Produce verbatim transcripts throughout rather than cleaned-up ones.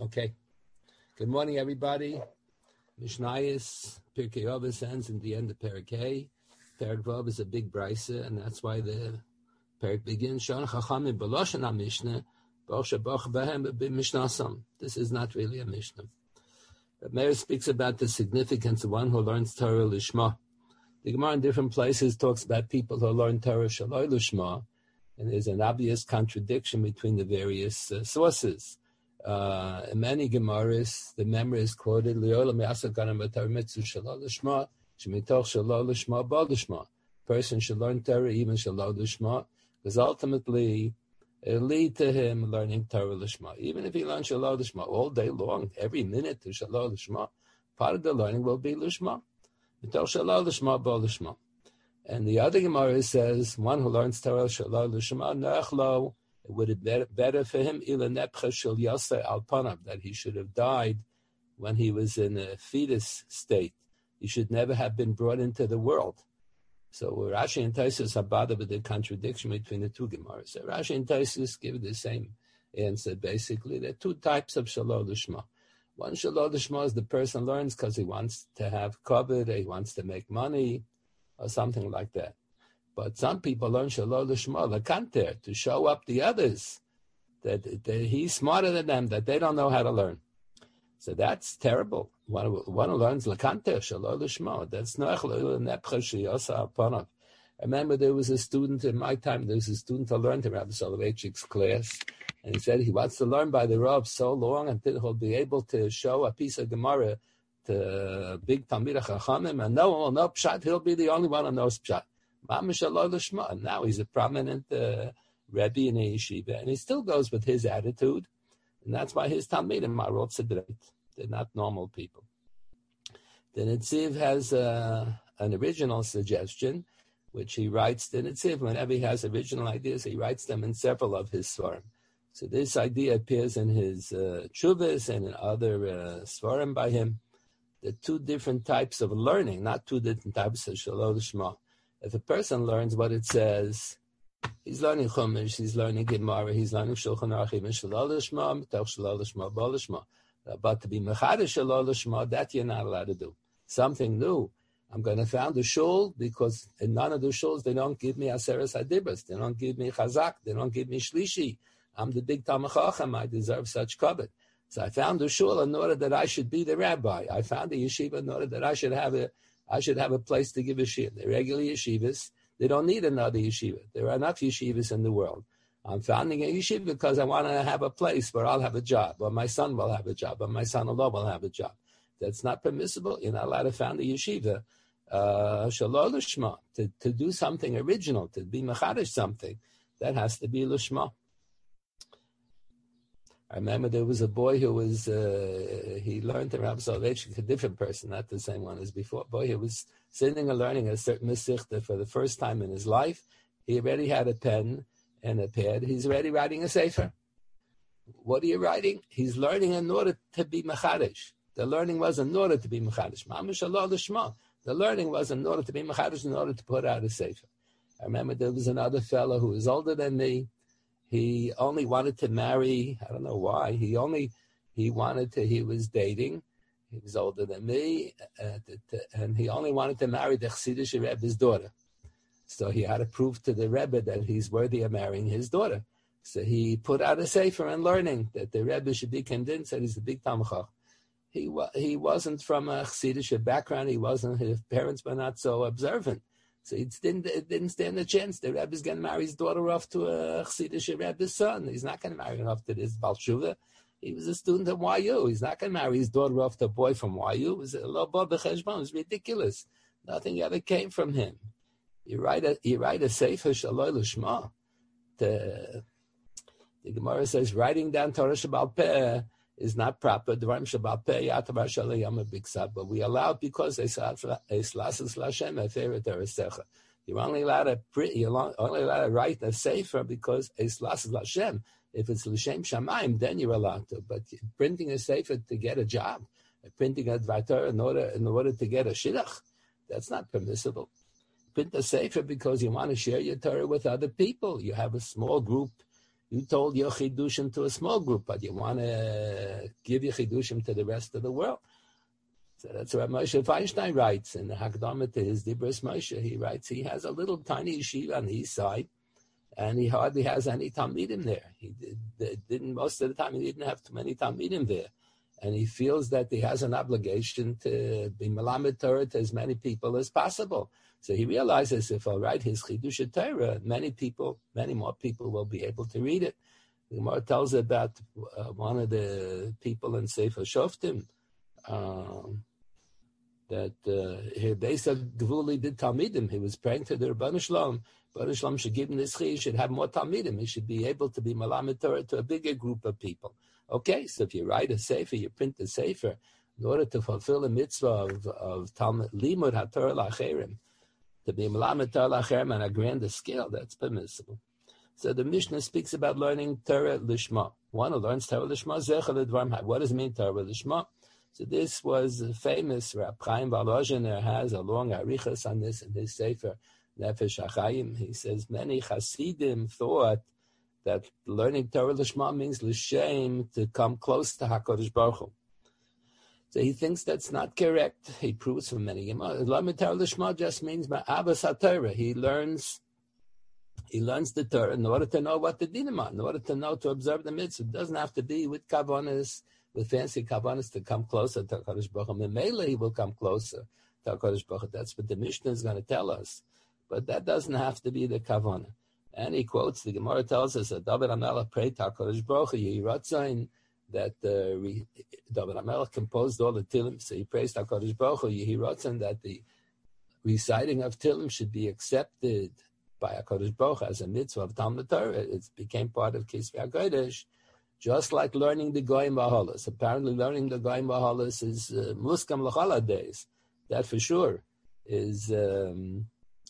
Okay. Good morning, everybody. Mishnayos, Pirkei Avos ends in the end of Perek. Perek Vav is a big brisa, and that's why the Perek begins. Shon Chachamim b'loshen HaMishnah, b'or shebach b'hem b'mishnasam. This is not really a Mishnah. But Meir speaks about the significance of one who learns Torah Lishma. The Gemara in different places talks about people who learn Torah Shaloi Lishma, and there's an obvious contradiction between the various uh, sources. Uh, in many Gemaras, the memory is quoted, Person should learn Torah even Shalol Lishma, because ultimately it'll lead to him learning Torah Lishma. Even if he learns Shalol Lishma all day long, every minute to Shalol Lishma, part of the learning will be Lishma. Shalol Lishma, Bo Lishma. And the other Gemara says, one who learns Torah Shalol Lishma, Nechlo, it would have been better for him that he should have died when he was in a fetus state. He should never have been brought into the world. So Rashi and Taisus are bothered with the contradiction between the two Gemaras. So Rashi and Taisus give the same answer. Basically, there are two types of Shalol Lishma. One Shalol Lishma is the person learns because he wants to have kavod, he wants to make money, or something like that. But some people learn Shalol Lishma, Lakanter, to show up the others that, that he's smarter than them, that they don't know how to learn. So that's terrible. One who, one who learns Lakanter, Shalol Lishma, that's Noach. I remember there was a student in my time, there was a student who learned in Rabbi Soloveitchik's class, and he said he wants to learn by the Rav so long until he'll be able to show a piece of Gemara to big Talmidei Chachamim, and no one will know Pshat, he'll be the only one who knows Pshat. And now he's a prominent uh, Rebbe in a yeshiva, and he still goes with his attitude, and that's why his Talmidim are all tzedreit. They're not normal people. The Netziv has uh, an original suggestion, which he writes. The Netziv, whenever he has original ideas, he writes them in several of his svarim. So this idea appears in his uh, Chuvas and in other uh, svarim by him. The two different types of learning, not two different types of Shalol Lishma. If a person learns what it says, he's learning Chumash, he's learning Gemara, he's learning Shulchan Aruch, even Shalol Lishma, Mitoch Shalol Lishma, Bo Lishma. But to be Mechadish Shalol Lishma, that you're not allowed to do. Something new. I'm going to found a shul because in none of the shuls they don't give me Aseres Adibras, they don't give me Chazak, they don't give me Shlishi. I'm the big Talmid Chacham, I deserve such kavod. So I found a shul in order that I should be the rabbi. I found a yeshiva in order that I should have a I should have a place to give a shiur. The regular yeshivas, they don't need another yeshiva. There are enough yeshivas in the world. I'm founding a yeshiva because I want to have a place where I'll have a job, or my son will have a job, or my son-in-law will have a job. That's not permissible. You're not allowed to found a yeshiva. Uh, Shalol Lishma, to, to do something original, to be mechadish something, that has to be Lishma. I remember there was a boy who was, uh, he learned in Rabbi Soloveitchik, a different person, not the same one as before. Boy, he was sitting and learning a certain Mesichta for the first time in his life. He already had a pen and a pad. He's already writing a Sefer. What are you writing? He's learning in order to be Mechadish. The learning was in order to be Mechadish. Mamash Shalol Lishma. The learning was in order to be Mechadish, in order to put out a Sefer. I remember there was another fellow who was older than me. He only wanted to marry, I don't know why, he only, he wanted to, he was dating, he was older than me, uh, and he only wanted to marry the Chassidish Rebbe's daughter. So he had to prove to the Rebbe that he's worthy of marrying his daughter. So he put out a sefer and learning that the Rebbe should be convinced that he's a big Talmid Chacham. He, wa- he wasn't from a Chassidish background, he wasn't, his parents were not so observant. So it didn't, it didn't stand a chance. The Rebbe's going to marry his daughter off to a Chassidish Rebbe's son. He's not going to marry her off to this Baal Tshuva. He was a student at Y U. He's not going to marry his daughter off to a boy from Y U. It was a lo ba b'cheshbon. It was ridiculous. Nothing ever came from him. You write a, you write a Sefer Shaloi Lishma. The, the Gemara says writing down Torah Sheba'al Peh is not proper. Dvarim Sheba'al Peh Yatavar Shalayam Biksav, but we allow it because Eslasis Lashem Eferet Eresecha. You're only allowed to print, you're only allowed to write a sefer because Eslasis Lashem. If it's L'Shem Shamayim, then you're allowed to. But printing a sefer to get a job, printing a Dvar Torah in order in order to get a shidduch, that's not permissible. Print a sefer because you want to share your Torah with other people. You have a small group. You told your chidushim to a small group, but you want to give your chidushim to the rest of the world. So that's what Moshe Feinstein writes in the Hakdama to his Dibros Moshe. He writes he has a little tiny yeshiva on the east side, and he hardly has any talmidim there. He did, didn't most of the time. He didn't have too many talmidim there, and he feels that he has an obligation to be melamed Torah to as many people as possible. So he realizes if I write his Chidush Torah, many people, many more people will be able to read it. The Gemara tells about uh, one of the people in Sefer Shoftim. Um, that here based on Gvuli did Talmidim. He was praying to the Rebbeinu Shalom. Rebbeinu Shalom should give him this chi. He should have more Talmidim. He should be able to be Malamed Torah to a bigger group of people. Okay, so if you write a sefer, you print a sefer, in order to fulfill the mitzvah of, of Talmud Limud HaTorah L'Acherim, to be Malamed Torah L'Acherim on a grander scale, that's permissible. So the Mishnah speaks about learning Torah Lishma. One who learns Torah Lishma, Zecher L'Dvarim. What does it mean, Torah Lishma? So this was famous. Rab Chaim Volozhiner has a long arichas on this in his sefer Nefesh HaChaim. He says many Hasidim thought that learning Torah Lishma means l'shem, to come close to HaKadosh Baruch Hu. So he thinks that's not correct. He proves from many Gemara. Learning Torah Lishma just means ma'abas HaTorah. He learns, he learns the Torah in order to know what the dinim are, in order to know to observe the mitzvah. It doesn't have to be with kavanas, with fancy kavanas to come closer to HaKadosh Baruch Hu. Memela, he will come closer to HaKadosh Baruch Hu. That's what the Mishnah is going to tell us. But that doesn't have to be the kavanah. And he quotes, the Gemara tells us that David HaMelech prayed to HaKadosh Baruch Hu, Yehi Ratzain, that uh, re, David HaMelech composed all the Tilim. So he praised HaKadosh Baruch Hu, Yehi Ratzain, that the reciting of Tilim should be accepted by HaKadosh Baruch Hu as a mitzvah of Talmud Torah. It became part of Kisvei HaKodesh. Just like learning the Goyim Bahalas. Apparently learning the Goyim Bahalas is uh, Muskam L'Chala days. That for sure is um,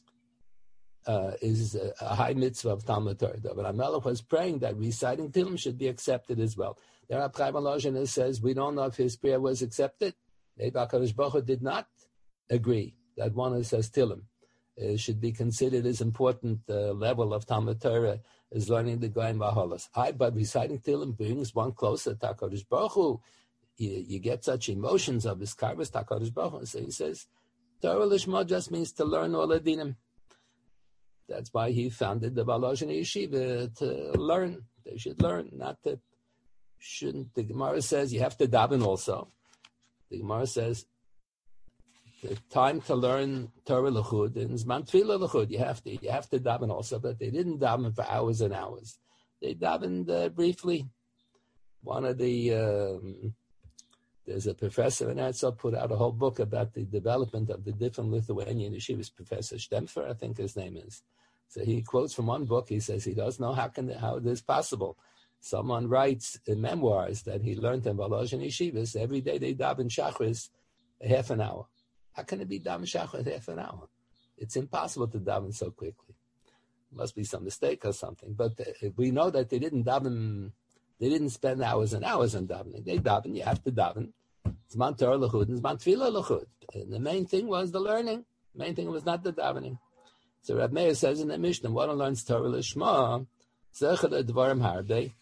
uh, is a high mitzvah of Talmud Torah. But HaMelech was praying that reciting Tilim should be accepted as well. There Rab Chaim Volozhiner says, we don't know if his prayer was accepted. Maybe HaKadosh Baruch Hu did not agree that one who says Tilim uh, should be considered as important uh, level of Talmud Torah is learning the Goyim Bahalas. I, but reciting Tilim brings one closer to HaKadosh Baruch Hu. You, you get such emotions of his karvas to HaKadosh Baruch Hu. So he says, Torah Lishma just means to learn all the dinim. That's why he founded the Volozhiner Yeshiva, to learn. They should learn, not to, shouldn't. The Gemara says you have to daven also. The Gemara says the time to learn Torah L'chud and Zman Tefillah L'chud. You have to, you have to daven also, but they didn't daven for hours and hours. They davened uh, briefly. One of the, um, there's a professor in Herzl put out a whole book about the development of the different Lithuanian yeshivas. Professor Stempfer, I think his name is. So he quotes from one book. He says he doesn't know how can how it is possible. Someone writes in memoirs that he learned in Volozhiner yeshivas every day they daven shachris a half an hour. How can it be daven shachris half an hour? It's impossible to daven so quickly. Must be some mistake or something. But uh, we know that they didn't daven. They didn't spend hours and hours on davening. They daven. You have to daven. Zman Torah L'chud and Zman Tefillah L'chud. And the main thing was the learning. The main thing was not the davening. So Rab Meir says in the Mishnah, one learns Torah Lishma, Zecher L'Dvarim Harbei,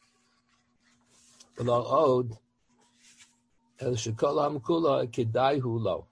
V'lo Od, El Shekol Ham Kula Kidai Hu Lo.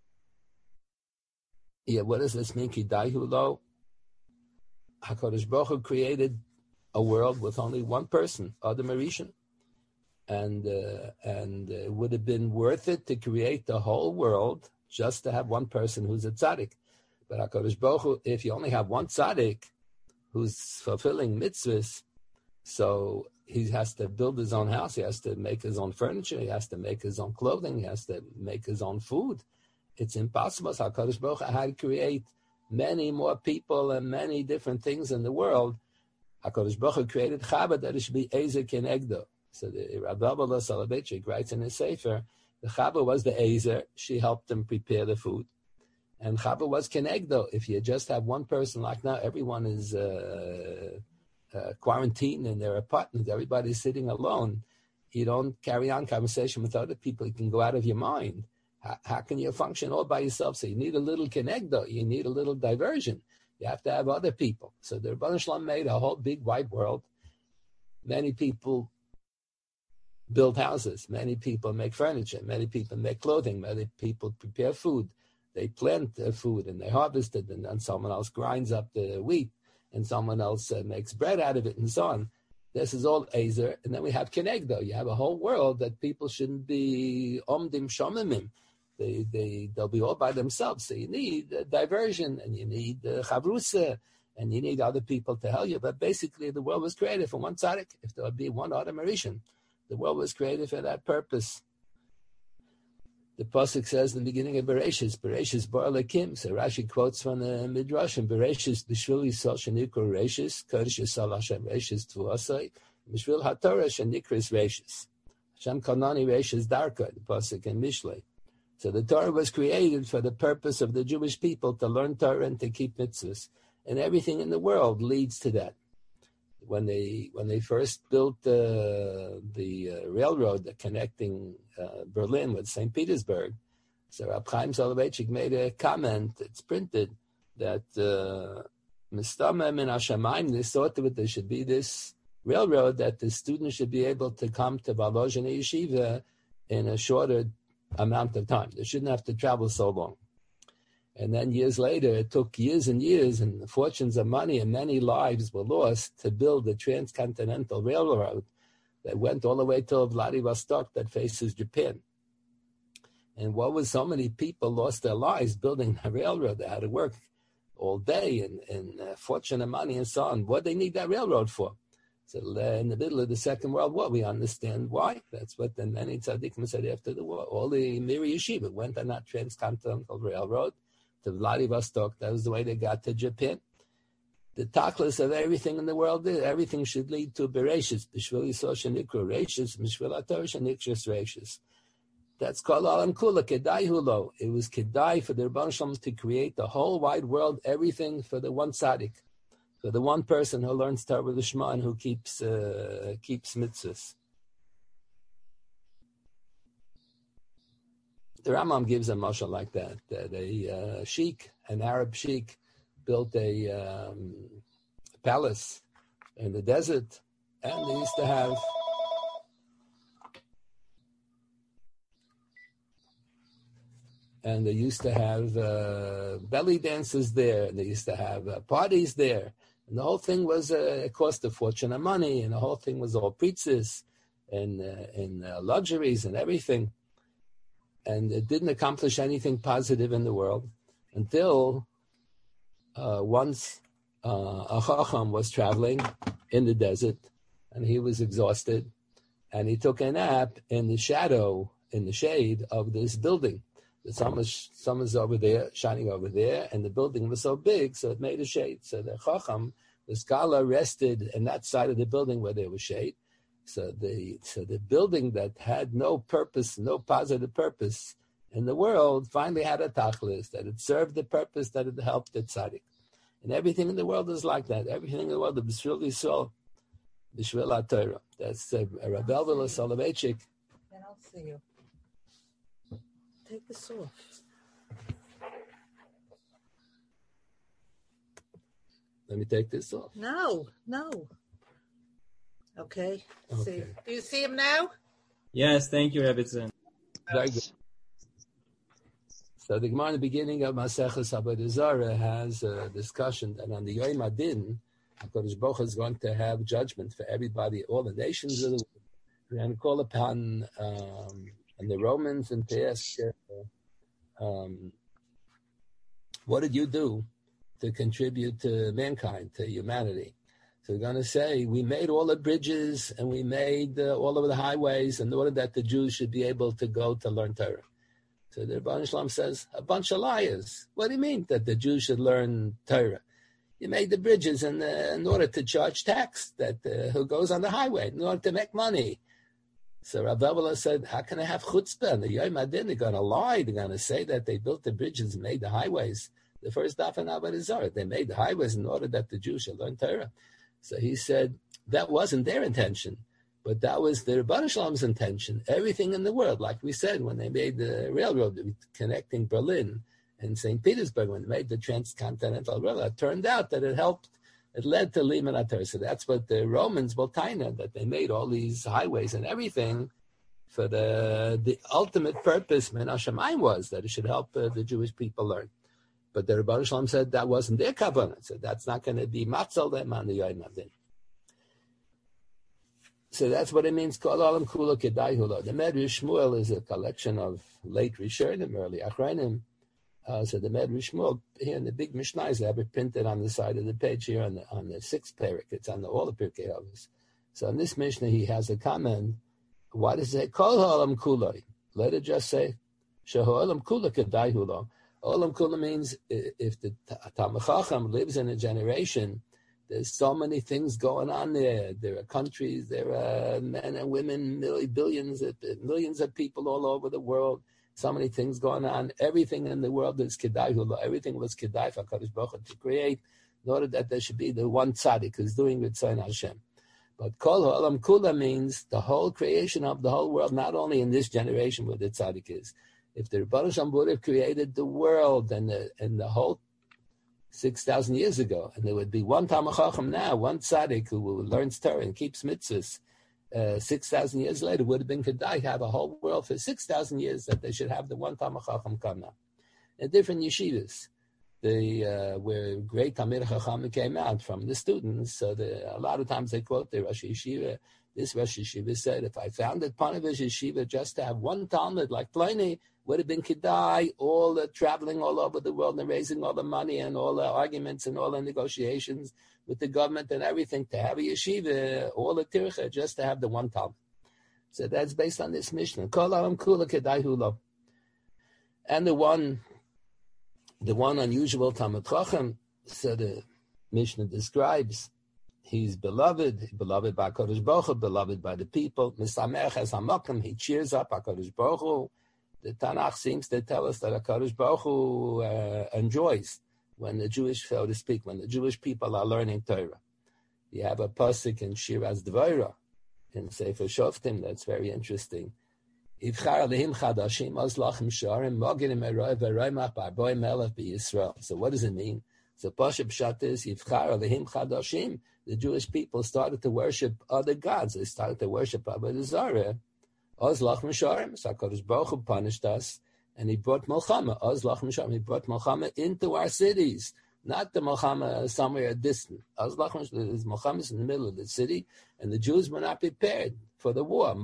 Yeah, what does this mean, Kidai Hu Lo? HaKadosh Baruch Hu created a world with only one person, Adam Arishan. And uh, and it would have been worth it to create the whole world just to have one person who's a tzaddik. But HaKadosh Baruch Hu, if you only have one tzaddik who's fulfilling mitzvahs, so he has to build his own house, he has to make his own furniture, he has to make his own clothing, he has to make his own food. It's impossible. So HaKadosh Baruch Hu had to create many more people and many different things in the world. HaKadosh Baruch Hu created Chabad that it should be Ezer Kenegdo. So the Rabbi Abba Soloveitchik writes in his Sefer, the Chava was the Ezer, she helped him prepare the food. And Chava was Kenegdo. If you just have one person, like now, everyone is uh, uh, quarantined in their apartment, everybody's sitting alone. You don't carry on conversation with other people, you can go out of your mind. How, how can you function all by yourself? So you need a little Kenegdo, you need a little diversion. You have to have other people. So the Rebbeinu Shalom made a whole big wide world. Many people build houses. Many people make furniture. Many people make clothing. Many people prepare food. They plant uh, food and they harvest it, and then someone else grinds up the wheat, and someone else uh, makes bread out of it, and so on. This is all Ezer. And then we have Kenegdo. You have a whole world that people shouldn't be omdim shomimim. They, they, they'll be all by themselves. So you need uh, diversion, and you need uh, chavrusa, and you need other people to help you. But basically, the world was created for one tzaddik. If there would be one Adam Rishon, the world was created for that purpose. The pasuk says in the beginning of Bereshis, Bereshis bar lekim. So Rashi quotes from the Midrash, and Bereshis b'shvil yisrael shenikra Reshis, kodesh yisrael Hashem Reshis tvuasai, b'shvil haTorah shenikras Reshis. Hashem kanani Reshis darka, the pasuk in Mishlei. So the Torah was created for the purpose of the Jewish people to learn Torah and to keep mitzvahs, and everything in the world leads to that. When they when they first built uh, the uh, railroad connecting uh, Berlin with Saint Petersburg, so Rab Chaim Soloveitchik made a comment. It's printed that Mistameh min Hashamayim, they thought that there should be this railroad that the students should be able to come to Volozhin Yeshiva in a shorter amount of time. They shouldn't have to travel so long. And then years later, it took years and years, and fortunes of money and many lives were lost to build the transcontinental railroad that went all the way to Vladivostok that faces Japan. And what was so many people lost their lives building a railroad? They had to work all day and, and uh, fortune and money and so on. What they need that railroad for? So uh, in the middle of the Second World War, we understand why. That's what the many tzaddikim said after the war. All the Miri Yeshiva went on that transcontinental railroad to Vladivostok. That was the way they got to Japan. The tachlis of everything in the world is everything should lead to Bereshis. B'shvil yisrael shenikra Reshis, b'shvil haTorah shenikras Reshis. That's called Alam Kula, Kedai Hulo. It was Kedai for the Rebbeinu Shalom to create the whole wide world, everything for the one tzaddik, for the one person who learns Torah L'Shma and who keeps uh, keeps mitzvahs. The Rambam gives a mashal like that, that a uh, sheikh, an Arab sheikh, built a um, palace in the desert, and they used to have and they used to have uh, belly dances there, and they used to have uh, parties there, and the whole thing was uh, it cost a fortune of money, and the whole thing was all pizzas and uh, and uh, luxuries and everything. And it didn't accomplish anything positive in the world until uh, once uh, a chacham was traveling in the desert, and he was exhausted, and he took a nap in the shadow, in the shade of this building. The sun was, sun was over there, shining over there, and the building was so big, so it made a shade. So the chacham, the scholar, rested in that side of the building where there was shade. So the so the building that had no purpose, no positive purpose in the world, finally had a tachlis, that it served the purpose, that it helped the tzaddik. And everything in the world is like that. Everything in the world, the B'shvil Yisrael, B'shvil HaTorah. That's uh, Rabbi Elvela Soloveitchik. Then I'll see you. Take this off. Let me take this off. No, no. Okay. Okay. See. Do you see him now? Yes, thank you, Rebbitzin. Very good. So the Gemara in the beginning of Maseches Avodah Zarah has a discussion that on the Yom Adin, HaKadosh Baruch Hu is going to have judgment for everybody, all the nations of the world. We're going to call upon um, and the Romans and to ask, uh, um, what did you do to contribute to mankind, to humanity? So we're going to say, we made all the bridges and we made uh, all of the highways in order that the Jews should be able to go to learn Torah. So the Rebbeinu Shalom says, a bunch of liars. What do you mean that the Jews should learn Torah? You made the bridges in, uh, in order to charge tax that uh, who goes on the highway, in order to make money. So Rabbi Elvela said, how can I have chutzpah? And the Yom Adin, they're going to lie. They're going to say that they built the bridges and made the highways. The first daf in Avodah Zarah, they made the highways in order that the Jews should learn Torah. So he said that wasn't their intention, but that was the Rebbeinu Shalom's intention. Everything in the world, like we said, when they made the railroad connecting Berlin and Saint Petersburg, when they made the transcontinental railroad, it turned out that it helped it led to Liman HaTorah. So that's what the Romans will taina, that they made all these highways and everything for the the ultimate purpose, Min HaShamayim, was that it should help uh, the Jewish people learn. But the Rebbe Shalom said that wasn't their kavanah. So that's not going to be matzal them on the Yom Adin. So that's what it means. Kol Olam Kula Kedai Hulo. The Medrash Shmuel is a collection of late Rishonim, early Achronim. Uh, so the Medrash Shmuel here in the big Mishnahs, they have it printed on the side of the page here on the on the sixth parak. It's on the, all the Pirkei Avos. So in this Mishnah, he has a comment. Why does it say Kol Olam Kula? Let it just say Shehu Olam Kula Kedai Hulo. Olam Kula means if the Talmid Chacham lives in a generation, there's so many things going on there. There are countries, there are men and women, billions, of, millions of people all over the world. So many things going on. Everything in the world is Kedai Hula. Everything was Kedai for HaKadosh Baruch Hu to create, in order that there should be the one tzaddik who's doing Ritzayin Hashem. But Kol Olam Kula means the whole creation of the whole world, not only in this generation where the tzaddik is. If the Rebbe Shalom would have created the world and the, and the whole six thousand years ago, and there would be one Talmid Chacham now, one tzaddik who learns Torah and keeps mitzvahs, uh, six thousand years later, would have been Kedai, have a whole world for six thousand years that they should have the one Talmid Chacham come now. In different yeshivas, the, uh, where great Talmid Chacham came out from the students, so the, a lot of times they quote the Rosh Yeshiva. This Rosh Yeshiva said, if I founded Panovich Yeshiva just to have one Talmud like Pliny, would have been Kedai, all the traveling all over the world and raising all the money and all the arguments and all the negotiations with the government and everything to have a yeshiva, all the tircha, just to have the one Talmud. So that's based on this Mishnah. Kol Olam Kula Kedai Hulo. And the one, the one unusual Talmid Chacham, so the Mishnah describes, he's beloved, beloved by HaKadosh Baruch Hu, beloved by the people. Misamech es hamakom, he cheers up HaKadosh Baruch Hu. The Tanakh seems to tell us that HaKadosh Baruch Hu uh, enjoys when the Jewish, so to speak, when the Jewish people are learning Torah. You have a pasuk in Shiras Dvorah, in Sefer Shoftim, that's very interesting. So what does it mean? So Pashup Pshat is, Yivchar Alehim Chadashim, the Jewish people started to worship other gods. They started to worship Avodah Zarah. Oz Lach Misharim, so HaKadosh Baruch Hu punished us, and he brought Melchama. Oz Lach Misharim, he brought Melchama into our cities, not the Melchama somewhere distant. Oz Lach Misharim, Melchama is in the middle of the city, and the Jews were not prepared for the war.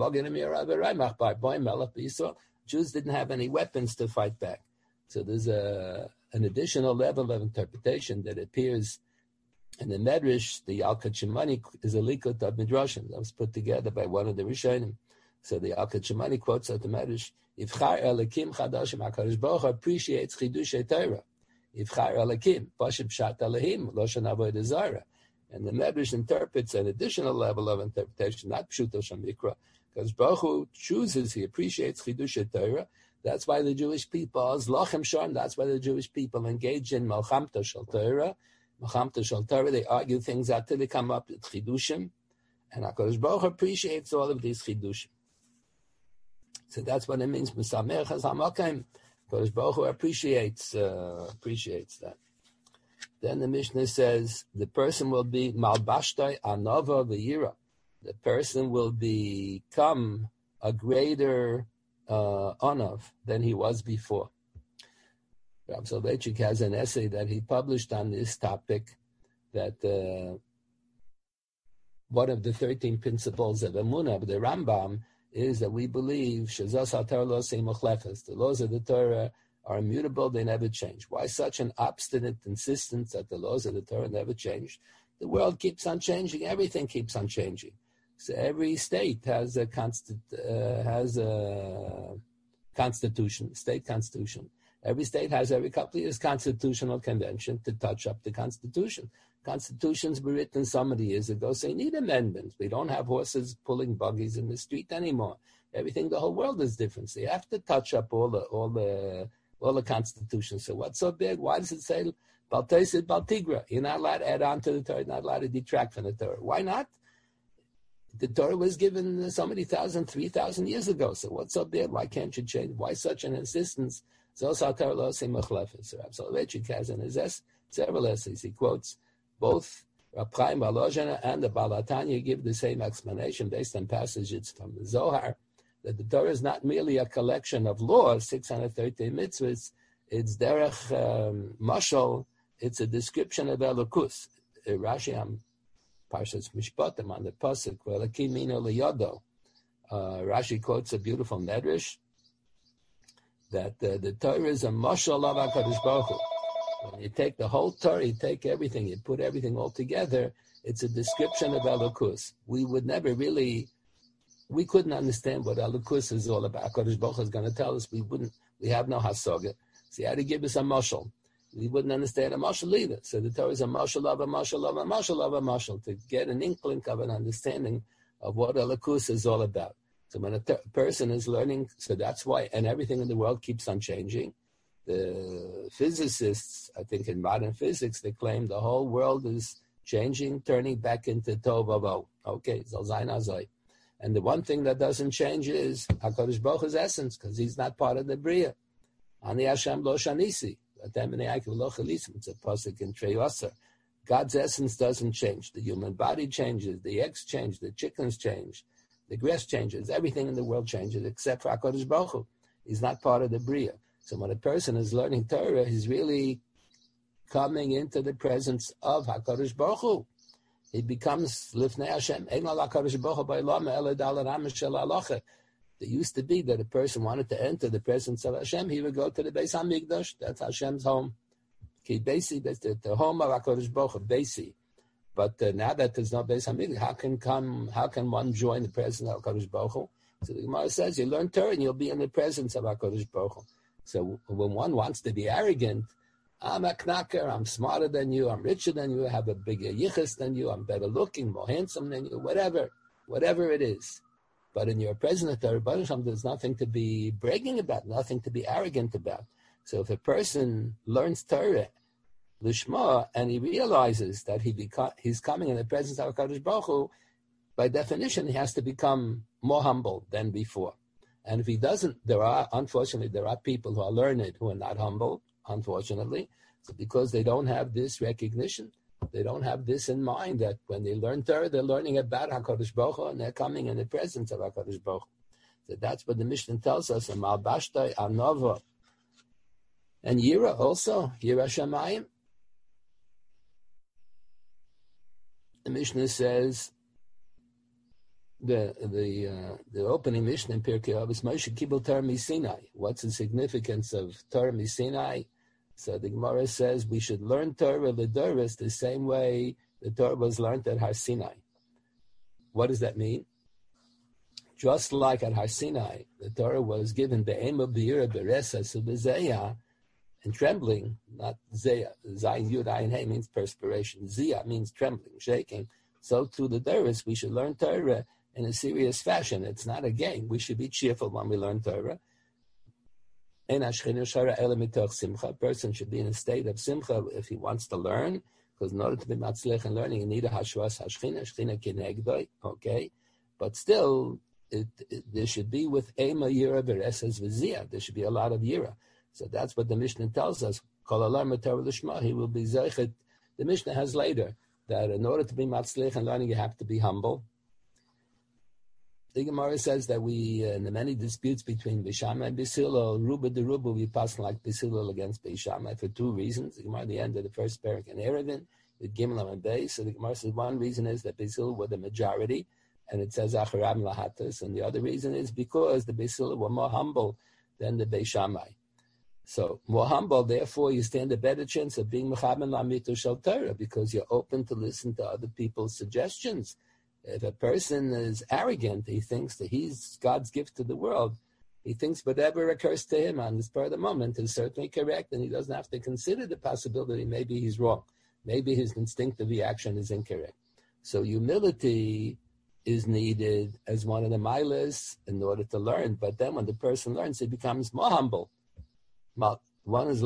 Jews didn't have any weapons to fight back. So there's a, an additional level of interpretation that appears in the Medrash. The Yalkut Shimoni is a likut of Midrashim that was put together by one of the Rishonim. So the Yalkut Shimoni quotes at the Medrash, Yivchar Elikim Chadashim, HaKadosh Baruch Hu appreciates Chidushay Torah. Yivchar Elikim, Pashup Pshat Alehim, Loshan Avodah Zarah. And the Medrash interprets an additional level of interpretation, not Pshuto Shamikra, because Baruch Hu chooses, he appreciates Chidushay Torah. That's why the Jewish people, Zlochem Shon, that's why the Jewish people engage in Malchamta Shal Torah. Malchamta Shal Torah, they argue things out till they come up with Chidushim. And HaKadosh Baruch Hu appreciates all of these Chidushim. So that's what it means. Misamech es hamakom. HaKadosh Baruch Hu appreciates, uh, appreciates that. Then the Mishnah says, the person will be Malbashtoi Anova V'yira. The person will become a greater uh, Anav than he was before. Rav Soloveitchik has an essay that he published on this topic, that uh, one of the thirteen principles of Emunah, of the Rambam, is that we believe Shazas HaTorah Lo Sei Mochlefes. The laws of the Torah are immutable, they never change. Why such an obstinate insistence that the laws of the Torah never change? The world keeps on changing, everything keeps on changing. So every state has a constant, uh, has a constitution, state constitution. Every state has every couple of years constitutional convention to touch up the constitution. Constitutions were written so many years ago, so you need amendments. We don't have horses pulling buggies in the street anymore. Everything, the whole world is different. So you have to touch up all the all the all the constitutions. So what's so big? Why does it say Baltesid Baltigra? You're not allowed to add on to the Torah. You're not allowed to detract from the Torah. Why not? The Torah was given so many thousand, three thousand years ago. So what's so big? Why can't you change? Why such an insistence? Zos Torah Lo Sei Mochlefes. Rav Soloveitchik has in his several essays. He quotes both Rab Chaim Volozhin and the Baal HaTanya give the same explanation based on passages from the Zohar, that the Torah is not merely a collection of laws, six hundred thirteen mitzvahs, it's derech um, mashal, it's a description of Elokus. Uh, Rashi on Parshas Mishpatim on the pasuk V'Elokim Mino Liyodo. Uh, Rashi quotes a beautiful medrash that uh, the Torah is a mashal of HaKadosh Baruch Hu. When you take the whole Torah, you take everything, you put everything all together, it's a description of Elokus. We would never really, we couldn't understand what Elokus is all about. HaKadosh Baruch Hu is going to tell us, we wouldn't, we have no hasaga. So he had to give us a mashal. We wouldn't understand a mashal either. So the Torah is a mashal of a mashal of a mashal of a mashal, to get an inkling of an understanding of what Elokus is all about. So when a ter- person is learning, so that's why, and everything in the world keeps on changing. The physicists, I think in modern physics, they claim the whole world is changing, turning back into Tovavo. Okay, Zalzain Azai. And the one thing that doesn't change is HaKadosh Baruch Hu's essence, because he's not part of the Bria. Ani Hashem lo shanisi. It's a pasuk in Trei Yasser. God's essence doesn't change. The human body changes, the eggs change, the chickens change, the grass changes, everything in the world changes except for HaKadosh Baruch Hu. He's not part of the Bria. So when a person is learning Torah, he's really coming into the presence of HaKadosh Baruch Hu. He becomes Lifnei Hashem. It used to be that a person wanted to enter the presence of Hashem, he would go to the Beis HaMikdash. That's Hashem's home. Basi, that's the, the home of HaKadosh Baruch Hu, Basi. But uh, now that there's no Beis HaMikdash, how can come? How can one join the presence of HaKadosh Baruch Hu? So the Gemara says, you learn Torah and you'll be in the presence of HaKadosh Baruch Hu. So when one wants to be arrogant, I'm a knacker, I'm smarter than you, I'm richer than you, I have a bigger yichus than you, I'm better looking, more handsome than you, whatever, whatever it is. But in your presence of Torah, there's nothing to be bragging about, nothing to be arrogant about. So if a person learns Torah, Lishma, and he realizes that he beca- he's coming in the presence of HaKadosh Baruch Hu, by definition, he has to become more humble than before. And if he doesn't, there are, unfortunately, there are people who are learned who are not humble, unfortunately. So because they don't have this recognition, they don't have this in mind, that when they learn Torah, they're learning about HaKadosh Baruch Hu, and they're coming in the presence of HaKadosh Baruch Hu. So that's what the Mishnah tells us, and Malbashtai Anova. And Yira also, Yira Shamayim. The Mishnah says, the the uh, the opening Mishnah in Pirkei Avos, Moshe Kibul Torah Misinai. What's the significance of Torah Misinai? So the Gemara says we should learn Torah L'Doros the same way the Torah was learned at Har Sinai. What does that mean? Just like at Har Sinai, the Torah was given Be'ema B'yira B'resa Subezeya, and trembling, not Zeya. Zayin Yud Ayin Hey means perspiration. Ziyah means trembling, shaking. So to the Doros, we should learn Torah in a serious fashion. It's not a game. We should be cheerful when we learn Torah. A person should be in a state of simcha if he wants to learn, because in order to be matzlech in learning, you need a hashvas hashchina, shchina kinegdoi, okay? But still, it, it, there should be with ema yira bereses v'ziyah. There should be a lot of yira. So that's what the Mishnah tells us. Kol alar Torah l'shma, he will be zeichet. The Mishnah has later that in order to be matzlech in learning, you have to be humble. The Gemara says that we, uh, in the many disputes between Beishamai and Beis Hillel, Ruba de Ruba, we pass like Beis Hillel against Beishamai for two reasons. The Gemara at the end of the first parak in Erevin, with Gimel and Beis. So the Gemara says one reason is that Beis Hillel were the majority, and it says Acharab Lahatas, and the other reason is because the Beis Hillel were more humble than the Beishamai. So more humble, therefore you stand a better chance of being Mechaben Lamitu Shel Torah, because you're open to listen to other people's suggestions. If a person is arrogant, he thinks that he's God's gift to the world. He thinks whatever occurs to him on the spur of the moment is certainly correct, and he doesn't have to consider the possibility maybe he's wrong. Maybe his instinctive reaction is incorrect. So humility is needed as one of the milas in order to learn. But then when the person learns, he becomes more humble. One is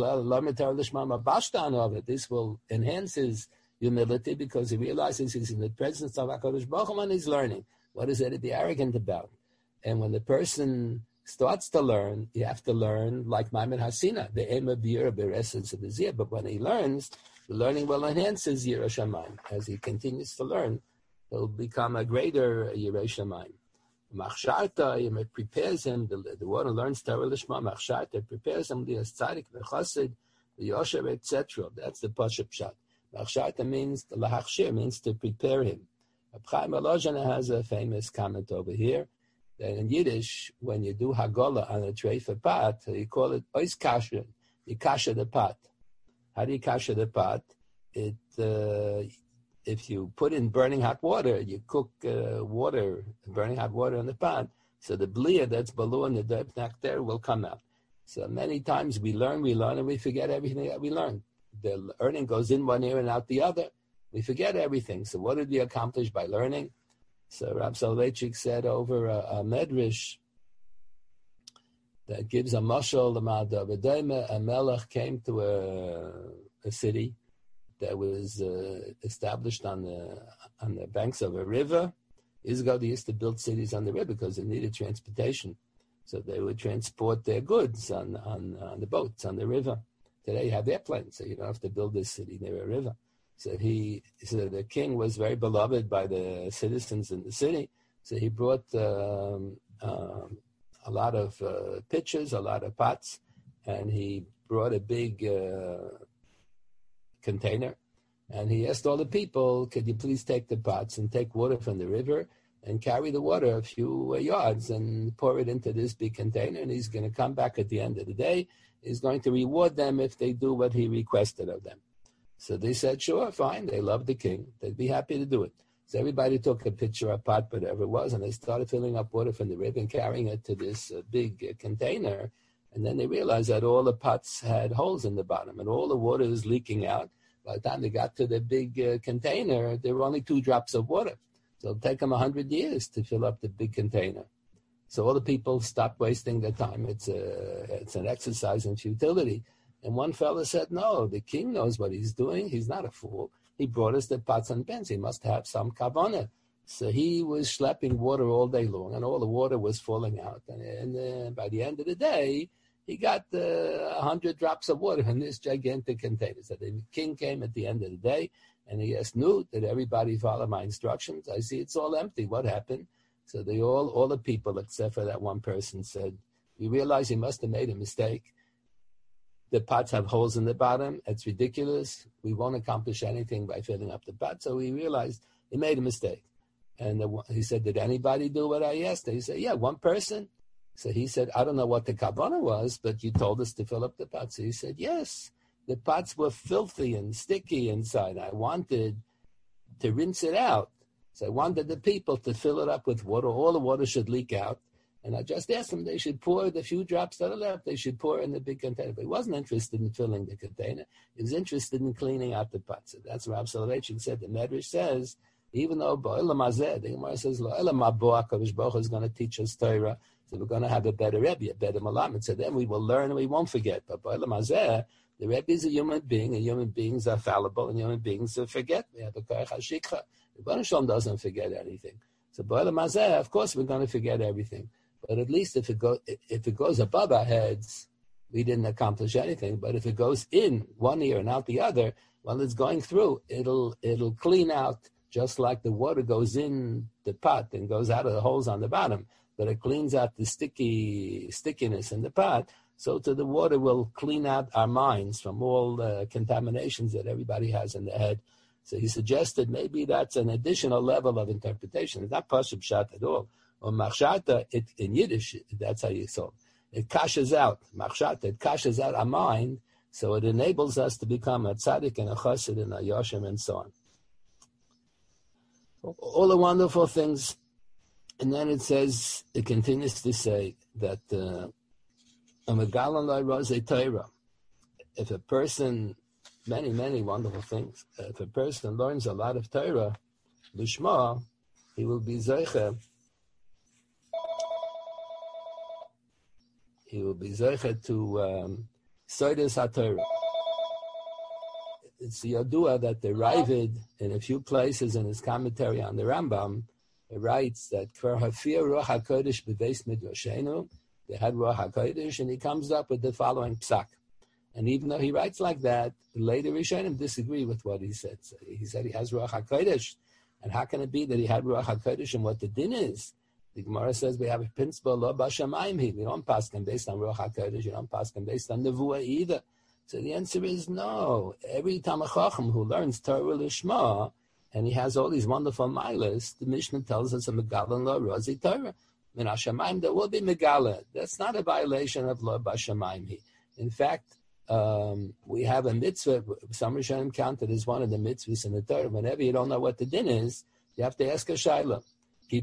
this will enhance his humility, because he realizes he's in the presence of HaKadosh Baruch Hu and he's learning. What is there to be arrogant about? And when the person starts to learn, you have to learn like Maimon Hasina, the Ema B'yira B'Resed Zebiziyah. But when he learns, The learning will enhance his Yirah Shamayim. As he continues to learn, he'll become a greater Yirah Shamayim. Machsharta, it prepares him, the, the one who learns Torah Lishma, Machsharta, prepares him, the Tzadik, the Chassid, the Yosher, et cetera. That's the Pashup Pshat. Machsharta means, the Lahachshir means to prepare him. Chaim Alojana has a famous comment over here, that in Yiddish, when you do Hagolah on a treifa pot, you call it Ois Kasher. You kasher the pot. How do you kasher the pot? It, uh, if you put in burning hot water, you cook uh, water, burning hot water in the pot, so the bliya that's below in the depth there will come out. So many times we learn, we learn, and we forget everything that we learned. The learning goes in one ear and out the other. We forget everything. So what did we accomplish by learning? So Rab Soloveitchik said over a, a medrash that gives a mashal, a melech came to a, a city that was uh, established on the on the banks of a river. Israel used to build cities on the river because they needed transportation. So they would transport their goods on, on, on the boats on the river. Today you have airplanes, so you don't have to build this city near a river. So he, so the king was very beloved by the citizens in the city. So he brought um, um, a lot of uh, pitchers, a lot of pots, and he brought a big uh, container. And he asked all the people, could you please take the pots and take water from the river and carry the water a few uh, yards and pour it into this big container. And he's going to come back at the end of the day. He's going to reward them if they do what he requested of them. So they said, sure, fine. They loved the king. They'd be happy to do it. So everybody took a pitcher, a pot, whatever it was, and they started filling up water from the river and carrying it to this uh, big uh, container. And then they realized that all the pots had holes in the bottom and all the water was leaking out. By the time they got to the big uh, container, there were only two drops of water. So it'll take them a hundred years to fill up the big container. So all the people stopped wasting their time. It's a, it's an exercise in futility. And one fellow said, no, the king knows what he's doing. He's not a fool. He brought us the pots and pans. He must have some kavanah. So he was schlepping water all day long, and all the water was falling out. And, and uh, by the end of the day, he got a uh, hundred drops of water in this gigantic container. So the king came at the end of the day, and he asked Newt, did everybody follow my instructions? I see it's all empty. What happened? So they all, all the people, except for that one person, said, we realize he must have made a mistake. The pots have holes in the bottom. It's ridiculous. We won't accomplish anything by filling up the pot. So we realized he made a mistake. And the, he said, did anybody do what I asked? He said, yeah, one person. So he said, I don't know what the kavanah was, but you told us to fill up the pots. So he said, yes, the pots were filthy and sticky inside. I wanted to rinse it out. So I wanted the people to fill it up with water. All the water should leak out. And I just asked them they should pour the few drops that are left, they should pour in the big container. But he wasn't interested in filling the container. He was interested in cleaning out the pots. So that's what Rav Soloveitchik said. The Medrash says, even though Ba'olam Hazeh, the Gemara says, La'olam Haba, HaKadosh Baruch Hu is going to teach us Torah, so we're going to have a better Rebbe, a better Malamed. So then we will learn and we won't forget. But Ba'olam Hazeh, the Rebbe is a human being, and human beings are fallible, and human beings forget. We have a Koach HaShikha. The Baruch Shalom doesn't forget anything. So Ba'olam Hazeh, of course, we're going to forget everything. But at least if it go if it goes above our heads, we didn't accomplish anything. But if it goes in one ear and out the other, while it's going through, it'll it'll clean out just like the water goes in the pot and goes out of the holes on the bottom. But it cleans out the sticky stickiness in the pot. So to the water will clean out our minds from all the contaminations that everybody has in their head. So he suggested maybe that's an additional level of interpretation. It's not Pashup Pshat at all. Or machshata, it in Yiddish, that's how you saw it. It kashes out. Machshata, it kashes out our mind, so it enables us to become a tzaddik and a chassid and a yoshem and so on. All the wonderful things. And then it says, it continues to say that if a person, many, many wonderful things, if a person learns a lot of Torah, lishma, he will be zeicha. He will be zeicha to um, Soides HaTorah. It's Yadua that the Ravid, in a few places in his commentary on the Rambam, he writes that Kvar Hafir Ruach HaKodesh B'Beis Midrashenu, they had Ruach HaKodesh, and he comes up with the following psak. And even though he writes like that, later Rishonim disagree with what he said. So he said he has Ruach HaKodesh. And how can it be that he had Ruach HaKodesh and what the din is? The Gemara says we have a principle, Lo Bashamayim Hi. We don't pass them based on Ruach HaKodesh. You don't pass them based on Nevuah either. So the answer is no. Every Talmid Chacham who learns Torah Lishma, and he has all these wonderful milas, the Mishnah tells us a Megalan Lo Rozi Torah. Min HaShamayim, there will be Megala. That's not a violation of Lo Bashamayim Hi. In fact, Um, we have a mitzvah, some Rishonim counted as one of the mitzvahs in the Torah. Whenever you don't know what the din is, you have to ask a shayla. You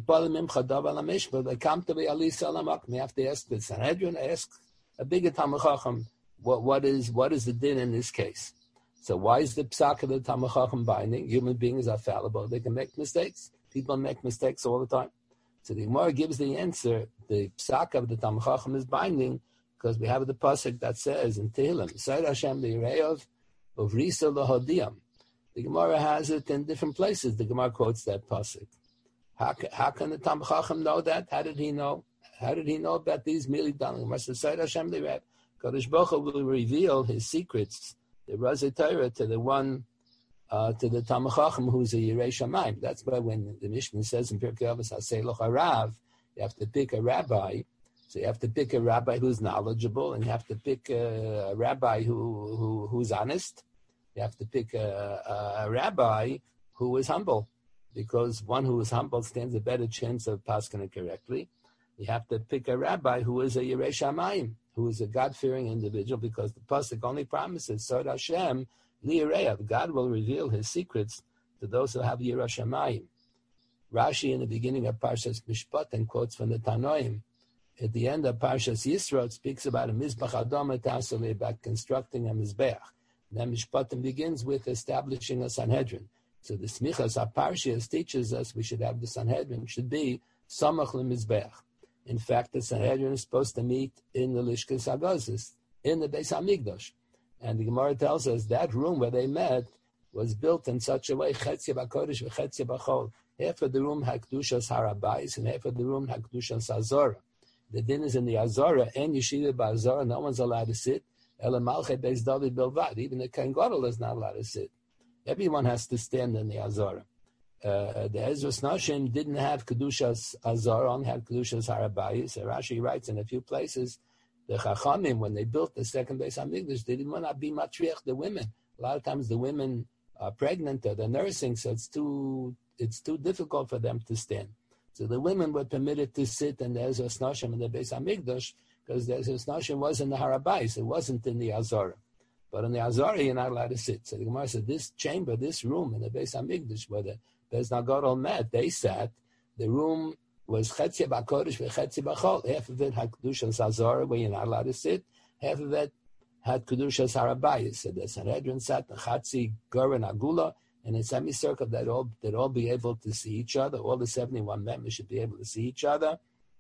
have to ask the Sanhedrin, ask a bigger Talmid Chacham, what, what, is, what is the din in this case? So why is the psak of the Talmid Chacham binding? Human beings are fallible. They can make mistakes. People make mistakes all the time. So the Gemara gives the answer. The psak of the Talmid Chacham is binding, because we have the pasuk that says in Tehillim, Yisrael Hashem B'Yireov of Risa L'Hodiyam. The Gemara has it in different places. The Gemara quotes that pasuk. How, how can the Talmid Chacham know that? How did he know? How did he know about these merely done? The Gemara says, Yisrael Hashem B'Yireov. Kadosh Baruch Hu will reveal his secrets, the Razei Torah, to the one, uh, to the Talmid Chacham who's a Yirei Shamayim. That's why when the Mishnah says in Pirkei Avos, Hasei Loch Harav, you have to pick a rabbi. So you have to pick a rabbi who's knowledgeable, and you have to pick a, a rabbi who, who who's honest. You have to pick a, a, a rabbi who is humble, because one who is humble stands a better chance of passing it correctly. You have to pick a rabbi who is a Yirei Shamayim, who is a God-fearing individual, because the pasuk only promises, Sod Hashem li'yireav, God will reveal his secrets to those who have Yirei Shamayim. Rashi in the beginning of Parshas Mishpat and quotes from the Tanoim. At the end of Parshas Yisro, it speaks about a Mizbach Adom Etasale, about constructing a Mizbeach. Then Mishpatim begins with establishing a Sanhedrin. So the Smichas HaParshias teaches us we should have the Sanhedrin, should be Samach LeMizbeach. In fact, the Sanhedrin is supposed to meet in the Lishkas HaGozis, in the Beis HaMikdash. And the Gemara tells us that room where they met was built in such a way, Chetzia B'Kodesh v'Chetzia B'Chol. Half of the room had Kedushas Harabais, and half of the room had Kedushas Azorah. The din is in the Azara, and Yeshiva Ba'Azara, no one's allowed to sit. Ela Malchei Beis David Bilvad, even the Kohen Gadol is not allowed to sit. Everyone has to stand in the Azara. Uh, the Ezras Nashim didn't have Kedushas Azara, only had Kedushas Harabayis. So Rashi writes in a few places, the Chachamim, when they built the second Beis HaMikdash, they didn't want to be matriach the women. A lot of times the women are pregnant or they're nursing, so it's too, it's too difficult for them to stand. So the women were permitted to sit in the Ezras Nashim in the Beis HaMikdash, because the Ezras Nashim was in the Harabais, it wasn't in the Azara. But in the Azara, you're not allowed to sit. So the Gemara said, this chamber, this room in the Beis HaMikdash, where the Beis Nagadol met, they sat, the room was Chetzia B'Kodesh v'Chetzia B'Chol. Half of it had Kedushas Azara, where you're not allowed to sit. Half of it had Kedushas Harabayis. So the Sanhedrin sat in Chatzi, Gur, and Agula, in a semicircle that all they'd all be able to see each other. All the seventy-one members should be able to see each other.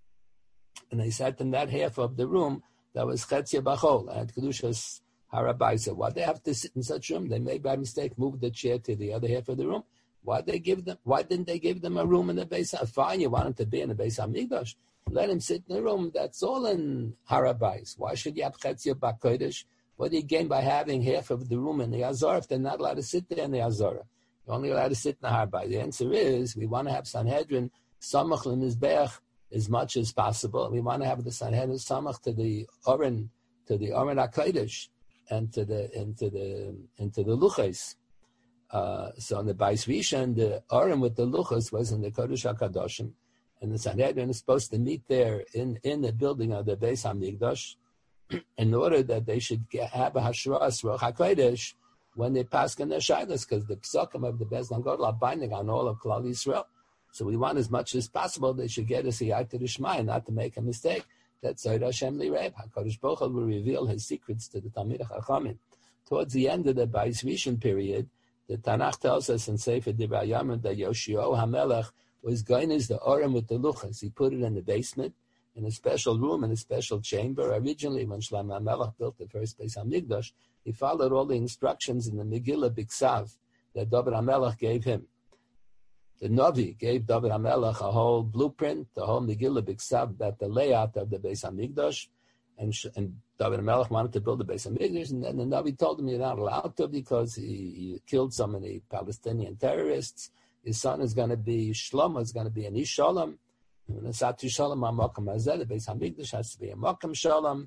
And they sat in that half of the room that was Chetzia B'Chol, and Kedushas Harabai. So why they have to sit in such a room? They may by mistake move the chair to the other half of the room. Why they give them? Why didn't they give them a room in the Beis? Fine, you want them to be in the Beis HaMikdash. Let him sit in a room that's all in Harabais. Why should you have Chetzia B'Kodesh? What do you gain by having half of the room in the Azara if they're not allowed to sit there in the Azara? You're only allowed to sit in the Harabais. The answer is we want to have Sanhedrin Samach LeMizbeach as much as possible. We want to have the Sanhedrin Samach to the Oren, to the Oren HaKodesh, and to the into the into the Luchos. Uh, so on the Beis Rishon, the Oren with the Luchos was in the Kodesh HaKadoshim, and the Sanhedrin is supposed to meet there in, in the building of the Beis HaMikdash in order that they should get, have a Hashras Ruach HaKodesh when they pass in their Shailas, because the Psakim of the Beis Nagadol are binding on all of Klal Yisrael. So we want as much as possible they should get a Siyata D'Shmaya, not to make a mistake. That's Zod Hashem Li'Rev. HaKadosh Baruch Hu will reveal his secrets to the Talmidei Chachamim. Towards the end of the Beis Rishon period, the Tanakh tells us in Sefer Divrei Hayamim that Yoshio HaMelech was going as the Orim with the Luchas. He put it in the basement, in a special room, in a special chamber. Originally, when Shlomo HaMelech built the first Beis HaMikdash, he followed all the instructions in the Megillah Biksav that David HaMelech gave him. The Navi gave David HaMelech a whole blueprint, the whole Megillah Biksav, about the layout of the Beis HaMikdash, And, and David HaMelech wanted to build a Beis HaMikdash, and then the Navi told him you're not allowed to because he, he killed so many Palestinian terrorists. His son is going to be Shlomo, is going to be an Ish Shalom. And the Satu Shalom HaMokam Hazeh, the Beis HaMikdash has to be a Mokam Shalom.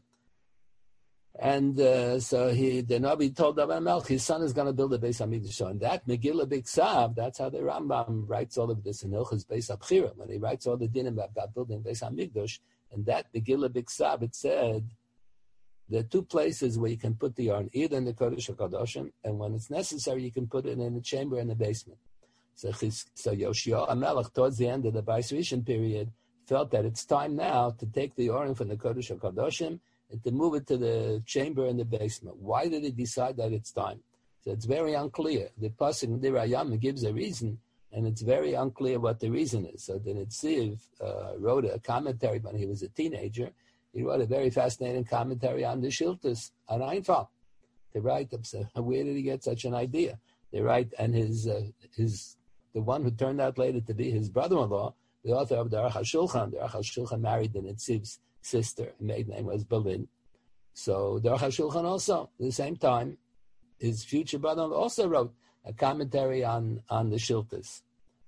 And uh, so he, the Navi told David HaMelech, his son is going to build a Beis HaMikdash. So in that Megillah B'Ksav, that's how the Rambam writes all of this in Hilchos Beis HaBchira, when he writes all the dinim about building Beis HaMikdash. And that Megillah B'Ksav, it said, there are two places where you can put the urn, either in the Kodesh HaKadoshim, and when it's necessary, you can put it in a chamber in the basement. So, so Yoshua HaMelech, towards the end of the Beis Rishon period, felt that it's time now to take the urn from the Kodesh HaKadoshim and to move it to the chamber in the basement. Why did he decide that it's time? So it's very unclear. The Pasuk in Dirayam gives a reason, and it's very unclear what the reason is. So the Netziv uh, wrote a commentary when he was a teenager. He wrote a very fascinating commentary on the Shiltas, on Einfall. They write, so where did he get such an idea? They write, and his, uh, his, the one who turned out later to be his brother-in-law, the author of the Aruch HaShulchan, the Aruch HaShulchan married the Netziv's sister, her maiden name was Berlin. So the Aruch HaShulchan also, at the same time, his future brother-in-law also wrote a commentary on, on the Shiltas.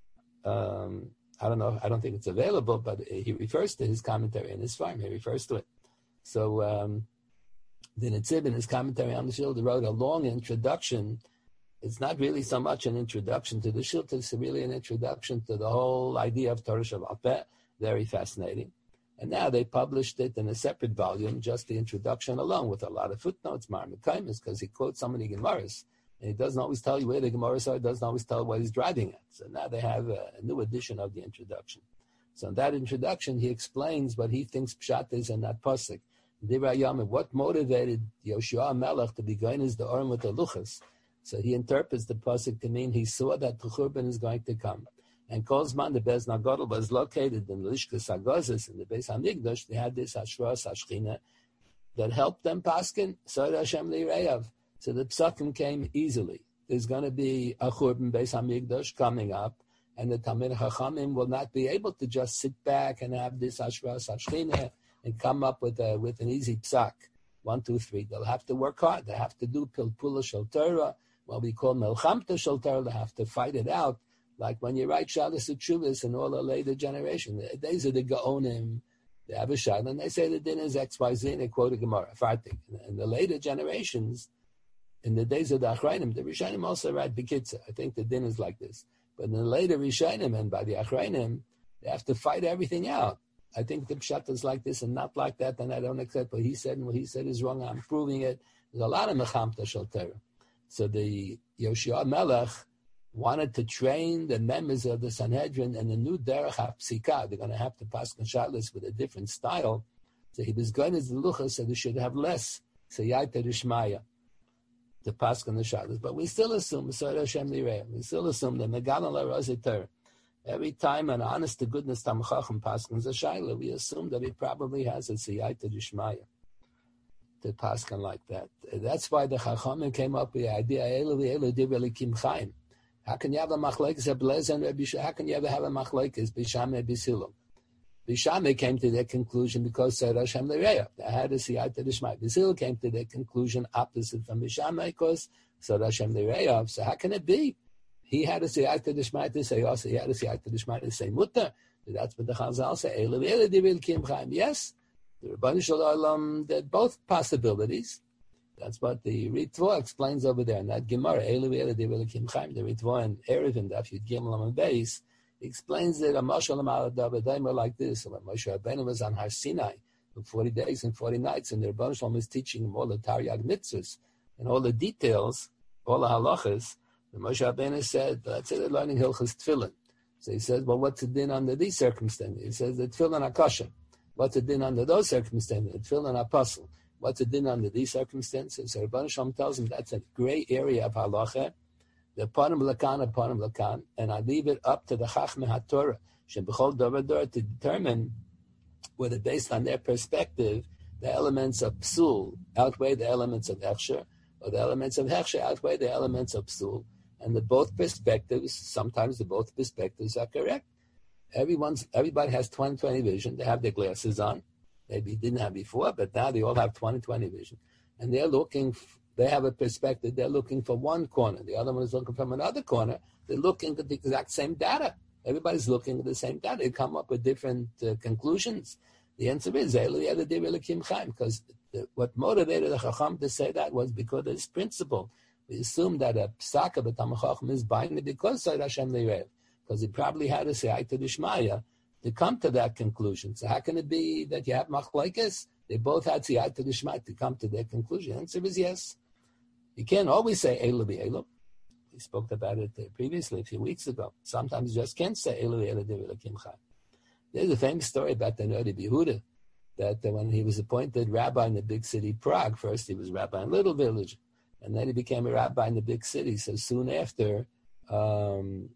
Um, I don't know, I don't think it's available, but he refers to his commentary in his farm. He refers to it. So um, the Netziv in his commentary on the Shilta wrote a long introduction. It's not really so much an introduction to the Shilta, it's really an introduction to the whole idea of Torah Sheba'al Peh. Very fascinating. And now they published it in a separate volume, just the introduction alone, with a lot of footnotes, Mar Mekaymis, because he quotes so many Gemaras. And he doesn't always tell you where the Gemaras are, he doesn't always tell what he's driving at. So now they have a, a new edition of the introduction. So in that introduction, he explains what he thinks Pshat is in that Pasuk. What motivated Yoshua HaMelech to be going as the Urim with the Luchas? So he interprets the Pasuk to mean he saw that the Churban is going to come. And Kolzman, the Bez Nagodl, was located in the Lishkas HaGozes, in the Beis HaMikdash. They had this Hashras Hashchina that helped them paskin, Sod Hashem Li'Reyav. So the Psakim came easily. There's going to be a Churban Beis HaMikdash coming up, and the Talmid Chachamim will not be able to just sit back and have this Hashras Hashchina and come up with a, with an easy psak. One, two, three. They'll have to work hard. They have to do Pilpula Shel Torah, what we call Melchamta Shel Torah. They have to fight it out. Like when you write Shalas Utshuvas and all the later generation, these are the Gaonim, they have a shot, and they say the din is X, Y, Z, and they quote a Gemara, Fartik. And the later generations, in the days of the Achrayim, the Rishonim also write Bekitza. I think the din is like this. But in the later Rishonim and by the Achrayim, they have to fight everything out. I think the Pshat is like this and not like that, and I don't accept what he said, and what he said is wrong, I'm proving it. There's a lot of Mechamta Shel Torah. So the Yoshua Melech wanted to train the members of the Sanhedrin and the new Derech HaPsika. They're going to have to pass Shalas with a different style. So he was going as the Luchas, so they should have less Sayyata Rishmaya to pass on the Shalas. But we still assume, Sod Hashem Li'Reyav, we still assume that Megalan LaRazeh Torah. Every time an honest to goodness Tam Chacham passes a Shaila, we assume that he probably has a Sayyata Rishmaya to pass on like that. That's why the Chachamim came up with the idea, Elu Elu Divrei Kim Chaim. How can you have a machlekes Abelez and Rabbi Shimon? How can you ever have a machlekes Bishame Bisilu? Bishame came to that conclusion because Sod Hashem Li'Reyav. They had a siyata d'shmai. Bisilu came to that conclusion opposite from Bishame because Sod Hashem Li'Reyav. So how can it be? He had a siyata d'shmai to say also. He had a siyata d'shmai to say mutter. That's what the Chazal say. Elu Elu Divrei Kim Chaim. Yes, the Rebbeinu Shalom did both possibilities. That's what the Ritva explains over there in that Gemara. Elu Elu Divrei Kim Chaim. The Ritva and Erevin Daf Yud Gimel Amud Beis explains it a mashal amadavadaimer like this. When Moshe Rabbeinu was on Har Sinai for forty days and forty nights, and the Rebbeinu Shalom is teaching him all the Taryag mitzvahs and all the details, all the halachas. The Moshe Rabbeinu said, "That's it. Learning Hilchas Tefillin." So he says, "Well, what's the din under these circumstances?" He says, "The Tefillin Akasha." What's the din under those circumstances? The Tefillin Apostle. What's the din under these circumstances? So Rebbeinu Shalom tells him that's a gray area of halacha. The panim lakan, panim lakan, and I leave it up to the Chachmei HaTorah, shebechol davar dor, to determine whether, based on their perspective, the elements of psul outweigh the elements of hechsher, or the elements of hechsher outweigh the elements of psul. And the both perspectives, sometimes the both perspectives are correct. Everyone's, everybody has twenty twenty vision. They have their glasses on. maybe didn't have before, but now they all have twenty twenty vision. And they're looking, they have a perspective, they're looking for one corner. The other one is looking from another corner. They're looking at the exact same data. Everybody's looking at the same data. They come up with different uh, conclusions. The answer is, because the, what motivated the Chacham to say that was because of this principle. We assume that a psaka b'Talmid Chacham is buying it because Sod Hashem Leirev, because he probably had to say Ayta Dishmaya to come to that conclusion. So how can it be that you have machlokes? They both had Ayta Dishmaya to come to their conclusion. The answer is yes. You can't always say Elu B'Elu. We spoke about it previously a few weeks ago. Sometimes you just can't say Elu B'Elu Devei Chai. There's a famous story about the Rebbe Yehuda, that when he was appointed rabbi in the big city Prague, first he was rabbi in a little village, and then he became a rabbi in the big city. So soon after, um,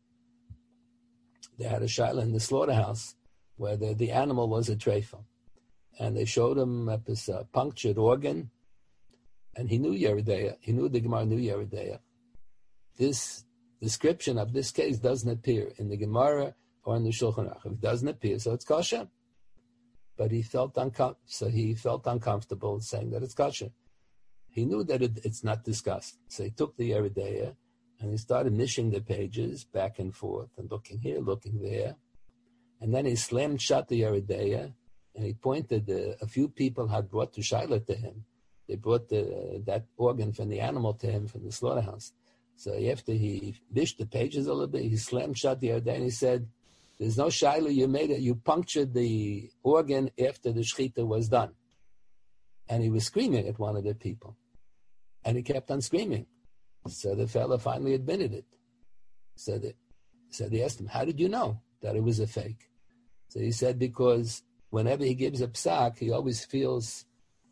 they had a shaila in the slaughterhouse where the, the animal was a treifa. And they showed him a, a punctured organ, and he knew Yeridea. He knew the Gemara knew Yeridea. This description of this case doesn't appear in the Gemara or in the Shulchan Aruch. If it doesn't appear, so it's kosher. But he felt uncom- so he felt uncomfortable saying that it's kosher. He knew that it, it's not discussed. So he took the Yeridea and he started mishing the pages back and forth and looking here, looking there. And then he slammed shut the Yeridea and he pointed, uh, a few people had brought to Shaila to him. They brought the, that organ from the animal to him from the slaughterhouse. So after he mished the pages a little bit, he slammed shut the Yeridea and he said, there's no Shaila, you made it, you punctured the organ after the shechita was done. And he was screaming at one of the people. And he kept on screaming. So the fellow finally admitted it. So, the, so they asked him, how did you know that it was a fake? So he said, because whenever he gives a psak, he always feels,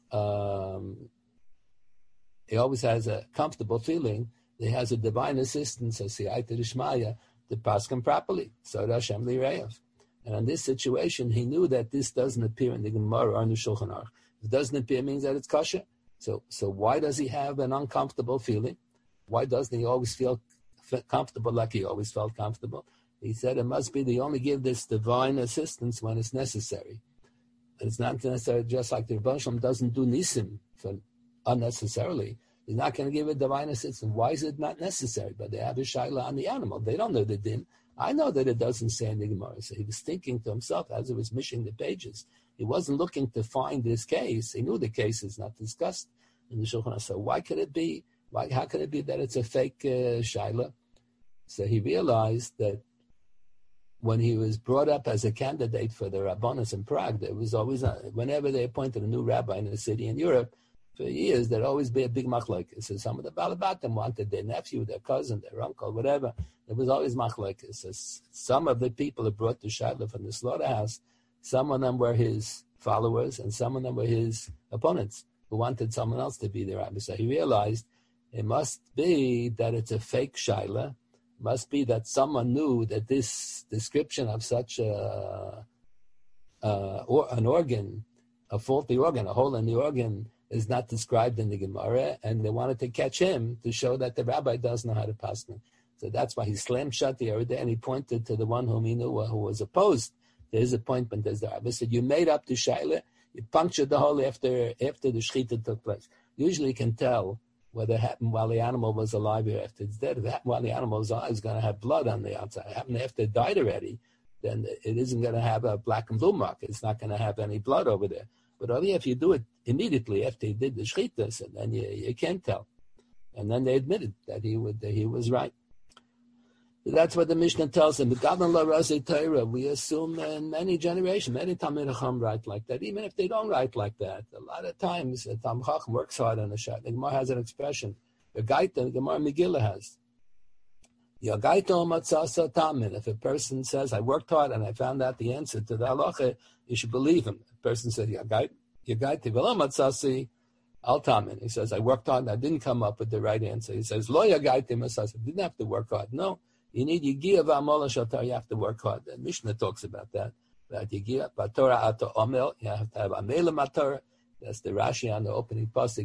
um, he always has a comfortable feeling that he has a divine assistance, a siyata d'shmaya, to pass him properly. So Hashem Leirev. And in this situation, he knew that this doesn't appear in the Gemara or in the Shulchan Aruch. If it doesn't appear, it means that it's kosher. So, so why does he have an uncomfortable feeling? Why doesn't he always feel comfortable like he always felt comfortable? He said it must be they only give this divine assistance when it's necessary. And it's not necessary, just like the Rebbe Shalom doesn't do nisim for unnecessarily. He's not going to give a divine assistance. Why is it not necessary? But they have a shaila on the animal. They don't know the din. I know that it doesn't say in the Gemara. So he was thinking to himself as he was mishing the pages. He wasn't looking to find this case. He knew the case is not discussed in the Shulchan Aruch. So why could it be? Why? How could it be that it's a fake uh, shaila? So he realized that when he was brought up as a candidate for the Rabbanos in Prague, there was always, a, whenever they appointed a new rabbi in a city in Europe, for years, there'd always be a big machlokes. So some of the Balabatim wanted their nephew, their cousin, their uncle, whatever. There was always machlokes. So some of the people who brought the Shaila from the slaughterhouse, some of them were his followers, and some of them were his opponents who wanted someone else to be the rabbi. So he realized it must be that it's a fake Shaila. It must be that someone knew that this description of such a, uh, or an organ, a faulty organ, a hole in the organ, is not described in the Gemara, and they wanted to catch him to show that the rabbi does know how to pass them. So that's why he slammed shut the Yeridea and he pointed to the one whom he knew who was opposed to his appointment as the rabbi. He said, you made up the shaila, you punctured the hole after after the shechita took place. Usually you can tell whether it happened while the animal was alive or after it's dead. If it happened while the animal was alive, it's going to have blood on the outside. If it happened after it died already, then it isn't going to have a black and blue mark. It's not going to have any blood over there. But only if you do it immediately after he did the shchitas, and then you, you can't tell. And then they admitted that he would that he was right. So that's what the Mishnah tells him. We assume in many generations, many Talmid Chacham write like that. Even if they don't write like that, a lot of times a Talmid Chacham works hard on the shot. The Gemara has an expression. The Gaita, the Gemara Megillah has. If a person says, I worked hard and I found out the answer to the halacha, you should believe him. The person says, Al Tamin. He says, I worked hard and I didn't come up with the right answer. He says, Lo Yagaiti Masas. I didn't have to work hard. No. You need Yigia V'Amola Shatar. You have to work hard. The Mishnah talks about that. That Yigia Batora Ato Omel. You have to have Amela Mator. That's the Rashi on the opening pasuk.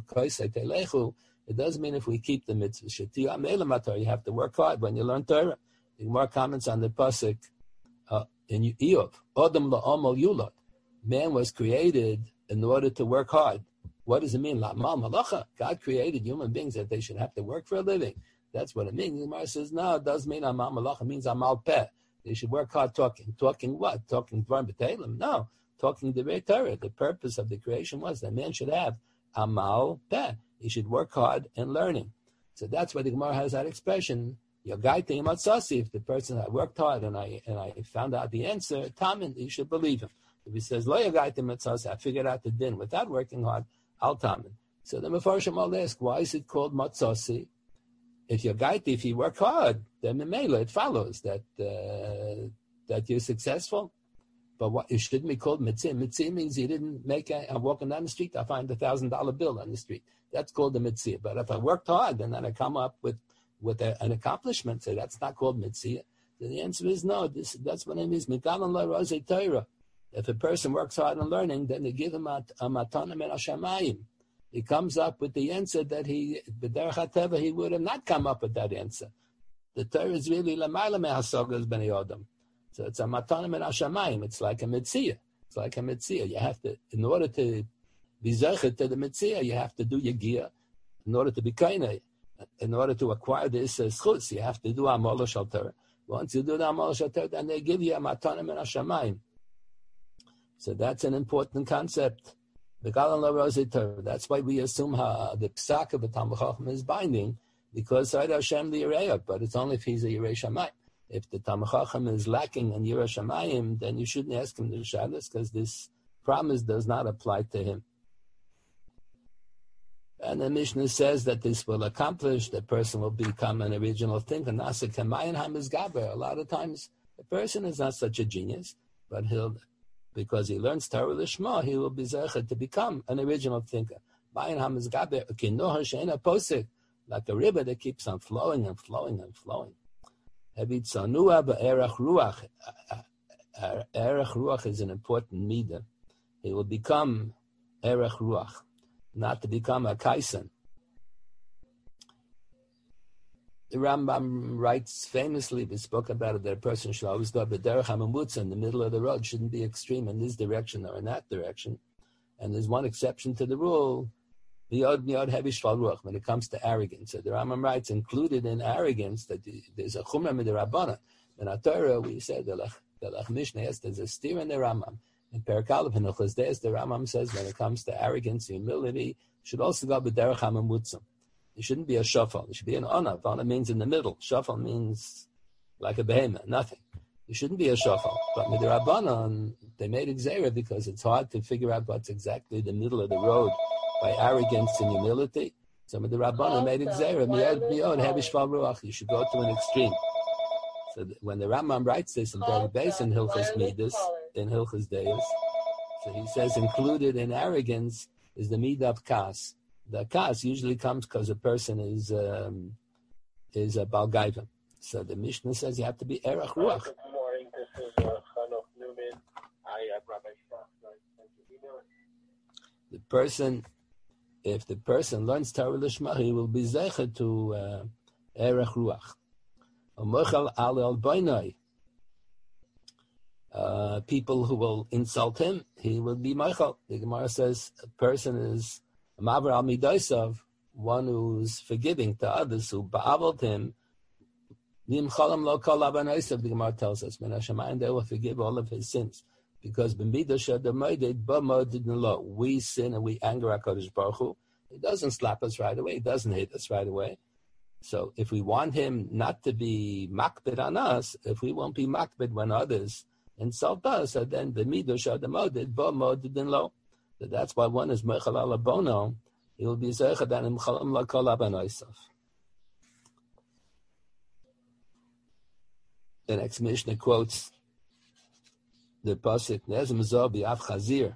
It doesn't mean if we keep the mitzvah. Shetiya Amela Mator. You have to work hard when you learn Torah. More comments on the pasuk uh, in Eov. Odom LaOmel Yulot. man was created in order to work hard. What does it mean? La'amal malacha. God created human beings that they should have to work for a living. That's what it means. The Gemara says, no, it doesn't mean amal malacha. It means amal peh. They should work hard talking. Talking what? Talking dvarim b'teilim? No. Talking the Torah. The purpose of the creation was that man should have amal peh. He should work hard in learning. So that's why the Gemara has that expression. Yogaiti matzasi. If the person had worked hard and I and I found out the answer, tamin, you should believe him. If he says lo yogaiti matzasi, I figured out the din without working hard, al tamin. So the Mefarshim all ask, why is it called matzasi? If you're gaiti, if you work hard, then memela it follows that uh, that you're successful. But what it shouldn't be called mitzvah. Mitzvah means you didn't make. A, I'm walking down the street, I find a thousand dollar bill on the street. That's called a mitzvah. But if I worked hard and then I come up with with a, an accomplishment, so that's not called mitzvah. Then the answer is no. This that's what it means. Mikalan la rozei Torah. If a person works hard in learning, then they give him a, a matana min hashamayim. He comes up with the answer that he, b'derech hateva, he would have not come up with that answer. The Torah is really l'mayla me'hasogas b'nei Adam. So it's a matana min hashamayim. It's like a mitzvah. It's like a mitzvah. You have to, in order to be zeichet to the mitzvah, you have to do your gear. In order to be kainei, in order to acquire this schutz, you have to do amal shel Torah. Once you do the amal shel Torah, then they give you a matana min hashamayim. So that's an important concept. That's why we assume ha, the psak of the Talmud Chacham is binding, because Sa'id Hashem the Yireya, but it's only if he's a Yirei Shamayim. If the Talmud Chacham is lacking in Yirei Shamayim, then you shouldn't ask him the Shabbos, because this promise does not apply to him. And the Mishnah says that this will accomplish, the person will become an original thinker. Nasa Kamayan Hamiz Gaber. A lot of times, the person is not such a genius, but he'll, because he learns Torah Lishma, he will be zeichet to become an original thinker. Mayan Hamiz Gaber, Kinoha Sheina Posik, like a river that keeps on flowing and flowing and flowing. Hebit Sanua Ba'erach Ruach. Erech Ruach is an important midah. He will become Erech Ruach, not to become a Kaisan. The Rambam writes famously, we spoke about it, that a person should always go b'derech hamamutza, in the middle of the road, shouldn't be extreme in this direction or in that direction. And there's one exception to the rule, miyod miyod hevi shval ruach, when it comes to arrogance. So the Rambam writes, included in arrogance, that there's a chumrah midrabanan. In our Torah, we said, the Lach Mishnah, yes, there's a steer in the Rambam. In Perek Aleph in Hilchos Deis, the Rambam says, when it comes to arrogance, humility, should also go b'derech hamamutza. It shouldn't be a shafal. It should be an onav. Onav means in the middle. Shafal means like a behemoth, nothing. It shouldn't be a shafal. But midrabanan, they made exera because it's hard to figure out what's exactly the middle of the road by arrogance and humility. So midrabanan made exera. Miyod miyod hevi shval ruach. You should go to an extreme. So that when the Rambam writes this in Perek Beis in Hilchos Midas, in Hilchos Deis, so he says included in arrogance is the midah of kas. The kas usually comes because a person is um, is a Baal Gaiva. So the Mishnah says you have to be Erech Ruach. Good morning. This is uh, Chanoch Newman. I am Rabbi Shach. The person, if the person learns Torah Lishma, he will be zeichet to uh, Erech Ruach. U'mochel alel b'nai. Uh, people who will insult him, he will be Michael. The Gemara says a person is Maver al Midaisav, one who's forgiving to others who ba'avot him. Nim chalam lo kol abanaisav, the Gemara tells us, men hashamayim, they will forgive all of his sins. Because b'midah shadamoided b'modid lo, we sin and we anger HaKadosh Baruch Hu. He doesn't slap us right away. He doesn't hit us right away. So if we want him not to be makbid on us, if we won't be makbid when others insult us, so then b'midah shadamoided b'modid lo. So that's why one is Mechal ala Bono, he will be Zeichad and Mchalam la Kol Abanaisav. The next Mishnah quotes the Pasuk, Nezem Zo B'Av Chazir.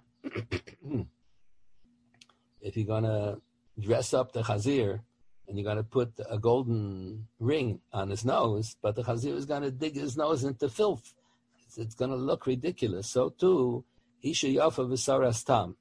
If you're going to dress up the Chazir, and you're going to put a golden ring on his nose, but the Chazir is going to dig his nose into filth, it's, it's going to look ridiculous. So too, Isha Yofa V'Saras Tam.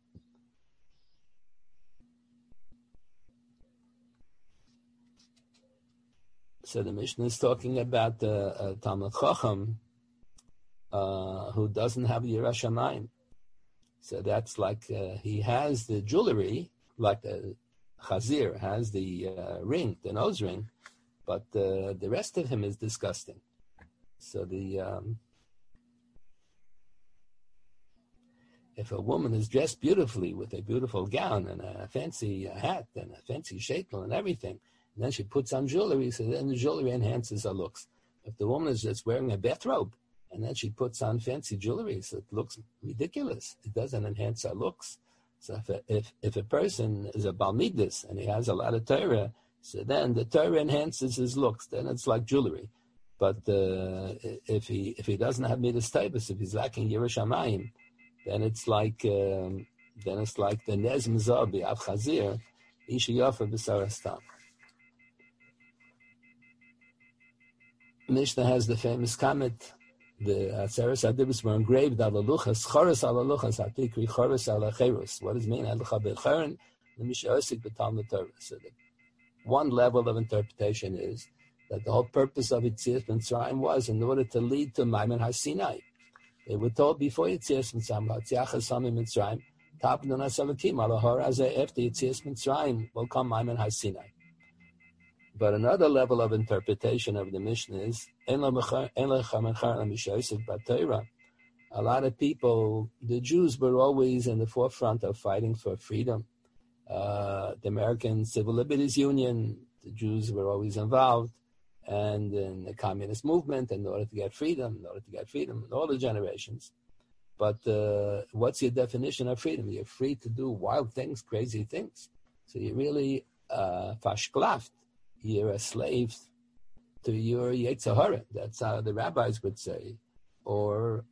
So the Mishnah is talking about the uh, Talmud Chacham uh, who doesn't have Yirah Shamayim. So that's like uh, he has the jewelry, like the Chazir has the uh, ring, the nose ring, but uh, the rest of him is disgusting. So the um, if a woman is dressed beautifully with a beautiful gown and a fancy hat and a fancy shaitel and everything, and then she puts on jewelry, so then the jewelry enhances her looks. If the woman is just wearing a bathrobe and then she puts on fancy jewelry, so it looks ridiculous. It doesn't enhance her looks. So if a, if, if a person is a Balmidus and he has a lot of Torah, so then the Torah enhances his looks. Then it's like jewelry. But uh, if he if he doesn't have Midas Taibas, if he's lacking Yiras Shamayim, then it's like um, then it's like the Nez Mizabi Av Chazir, Isha Yafa B'Sarastam. Mishnah has the famous comment. The Atzeres Adibus were engraved ala luchas, choros ala luchas, atikri choros ala cherus. What does it mean? Adlucha b'cheren, l'misha osik b'talmud Torah. So the one level of interpretation is that the whole purpose of Yetzias Mitzrayim was in order to lead to Maimon HaSinai. They were told before Yetzias Mitzrayim, Vatziachas Sami Mitzrayim, Tapnu Nasalakim, ala hor azeh, after Yetzias Mitzrayim will come Maimon HaSinai. But another level of interpretation of the Mishnah is a lot of people, the Jews were always in the forefront of fighting for freedom. Uh, the American Civil Liberties Union, the Jews were always involved, and in the communist movement in order to get freedom, in order to get freedom in all the generations. But uh, what's your definition of freedom? You're free to do wild things, crazy things. So you're really uh, fashklaft. You're a slave to your Yetzer Hara. That's how the rabbis would say. Or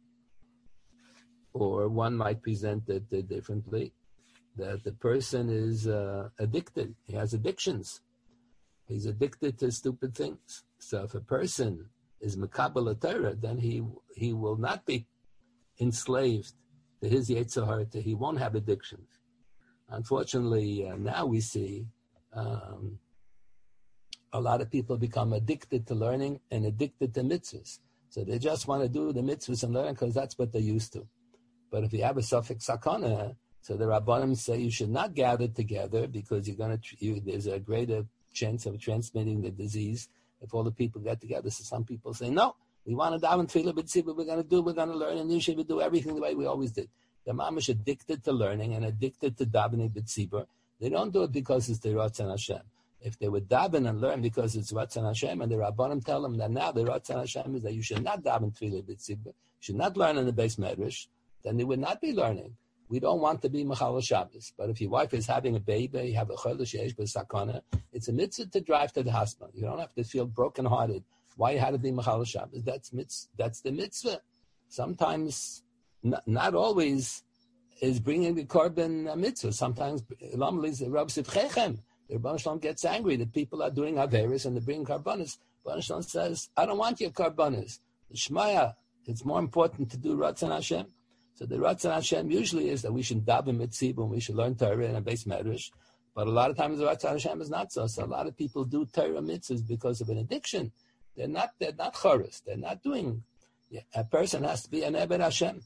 or one might present it differently, that the person is uh, addicted. He has addictions. He's addicted to stupid things. So if a person is Mekabel Torah, then he he will not be enslaved to his Yetzer Hara. He won't have addictions. Unfortunately, uh, now we see um, a lot of people become addicted to learning and addicted to mitzvahs. So they just want to do the mitzvahs and learn because that's what they're used to. But if you have a suffix sakana, so the Rabbanim say you should not gather together because you're going to, you, there's a greater chance of transmitting the disease if all the people get together. So some people say, no, we want to daven tefillah b'tzibur, we're going to do, we're going to learn, and you should do everything the way we always did. The mamish addicted to learning and addicted to davening b'tzibur. They don't do it because it's the Ratzon Hashem. If they would daven and learn because it's Ratzon Hashem, and the Rabbanim tell them that now the Ratzon Hashem is that you should not daven tefillah b'tzibur, you should not learn in the Beis Medrash, then they would not be learning. We don't want to be Mechal Shabbos. But if your wife is having a baby, you have a Chodesh Yesh B'Sakana, it's a mitzvah to drive to the hospital. You don't have to feel brokenhearted. Why you had to be Mechal Shabbos? That's mitzvah. That's the mitzvah. Sometimes, not, not always, is bringing the korban mitzvah. Sometimes, the Rab Sivchechem, the Rebbeinu Shalom gets angry that people are doing Averis and they bring karbanis. Rebbeinu Shalom says, I don't want your karbanis. The Shmaya, it's more important to do Ratzon Hashem. So the Ratzon Hashem usually is that we should daven mitzvah and we should learn Torah in a Beis Medrash. But a lot of times the Ratzon Hashem is not so. So a lot of people do Torah mitzvahs because of an addiction. They're not. They're not choros. They're not doing. Yeah, a person has to be an Eved Hashem.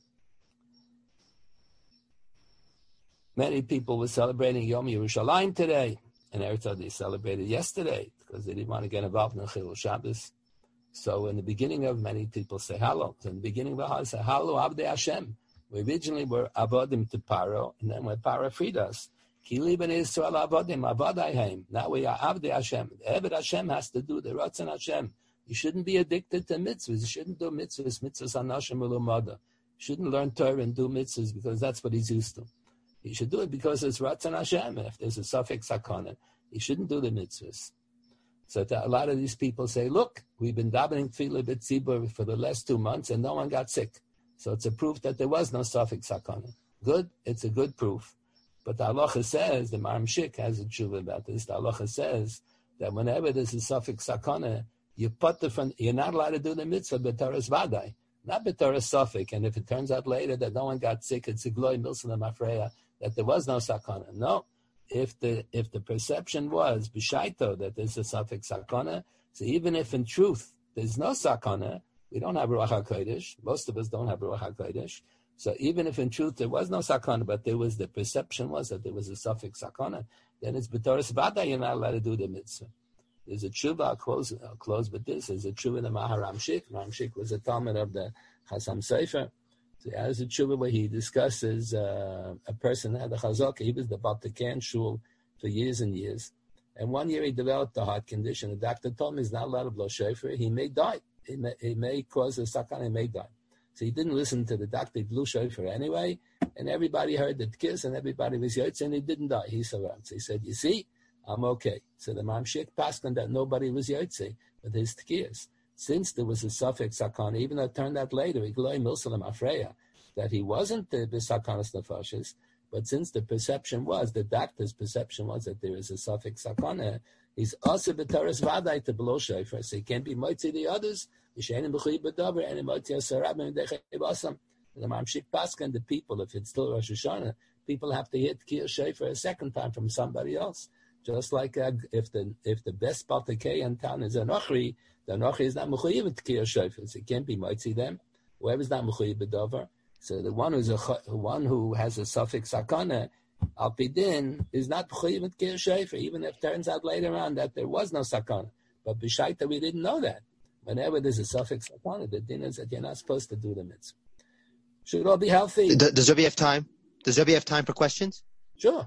Many people were celebrating Yom Yerushalayim today, and Eretz they celebrated yesterday because they didn't want to get involved in Chilul Shabbos. So in the beginning of many people say Hallel. So in the beginning of the Hallel, say Hallel Avdei Hashem. We originally were avodim to Paro, and then when Paro freed us, Ki liben Yisrael avodim, avadayim. Now we are Avdei Hashem. The Eved Hashem has to do the Ratzon Hashem. You shouldn't be addicted to mitzvahs. You shouldn't do mitzvahs, mitzvahs anashim ulumada. You shouldn't learn Torah and do mitzvahs because that's what he's used to. You should do it because it's Ratzon Hashem. If there's a suffix sakana, you shouldn't do the mitzvahs. So a lot of these people say, look, we've been davening tefillah b'tzibur for the last two months and no one got sick. So it's a proof that there was no suffix sakana. Good, it's a good proof. But the halacha says, the Maram Shik has a tshuva about this, the halacha says that whenever there's a suffix sakana, you put the front, you're not allowed to do the mitzvah b'toras vadai, not b'toras suffix. And if it turns out later that no one got sick, it's a gloy milson mafreya, that there was no sakana. No, if the if the perception was b'shaito that there's a suffix sakana, so even if in truth there's no sakana, we don't have Ruach HaKodesh. Most of us don't have Ruach HaKodesh. So even if in truth there was no sakana, but there was the perception was that there was a suffix sakana, then it's b'toras vada, you're not allowed to do the mitzvah. There's a tshuva, I'll close, I'll close with this, there's a tshuva in the Maharam Shik. Ramshik was a Talmud of the Chasam Sofer. So he has a tshuva where he discusses uh, a person that had a chazaka. He was the Baltican shul for years and years. And one year he developed a heart condition. The doctor told him he's not allowed to blow shofar. He may die. He may, he may cause a sakana, he may die. So he didn't listen to the doctor. He blew shofar anyway. And everybody heard the tkis and everybody was yotze and he didn't die. He survived. So he said, you see, I'm okay. So the Mamshik passed on that nobody was yotze with his tkis. Since there was a suffix sakana, even though it turned out later, that he wasn't the sakanas nefashis, but since the perception was, the doctor's perception was that there is a suffix sakana, he's also b'taras vadai to blow shofar, so he can't be moitzi the others. The Mamshik Paskan, the people, if it's still Rosh Hashanah, people have to hit Kiyah Shofar a second time from somebody else. Just like uh, if the if the best Baltakei in town is an Ochri, the Ochri is not Mechuyev with Kiyah Shofar, so it can't be moitzi them. Whoever's not Mechuyev b'davar. So the one who's a one who has a suffix sakana, al pidin, is not Mechuyev with Kiyah Shofar, even if it turns out later on that there was no sakana. But b'shaita we didn't know that. Whenever there's a suffix sakana, the din is that you're not supposed to do the mitzvah. Should all be healthy. Does Rebbe have time? Does Rebbe have time for questions? Sure.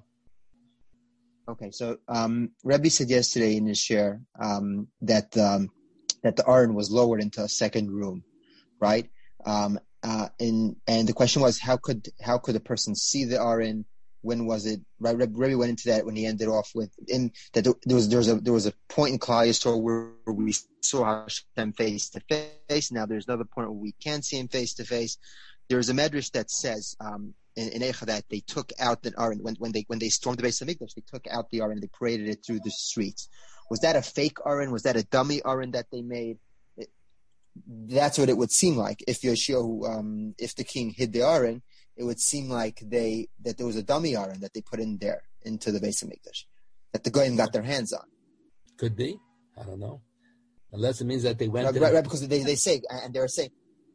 Okay, so um, Rebbe said yesterday in his share um, that um, that the Aron was lowered into a second room, right? Um, uh, and and the question was, how could how could a person see the Aron? When was it? Right, Rebbe went into that when he ended off with in that there was there was a there was a point in Klal Yisrael where we saw Hashem face to face. Now there's another point where we can't see him face to face. There's a medrash that says um, in, in Eicha that they took out the Aron when when they when they stormed the Beis Hamikdash. They took out the Aron and they paraded it through the streets. Was that a fake Aron? Was that a dummy Aron that they made? It, that's what it would seem like if Yoshio, um, if the king hid the Aron. It would seem like they that there was a dummy Aron that they put in there into the Beis Hamikdash that the Goyim got their hands on. Could be. I don't know. Unless it means that they went right, to right, right, because they, they say and they were saying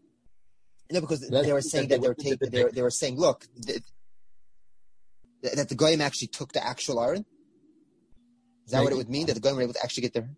no because Unless they were saying that, that they were taking the they, were, they were saying look that, that the Goyim actually took the actual Aron. Is that Maybe. What it would mean that the Goyim were able to actually get their?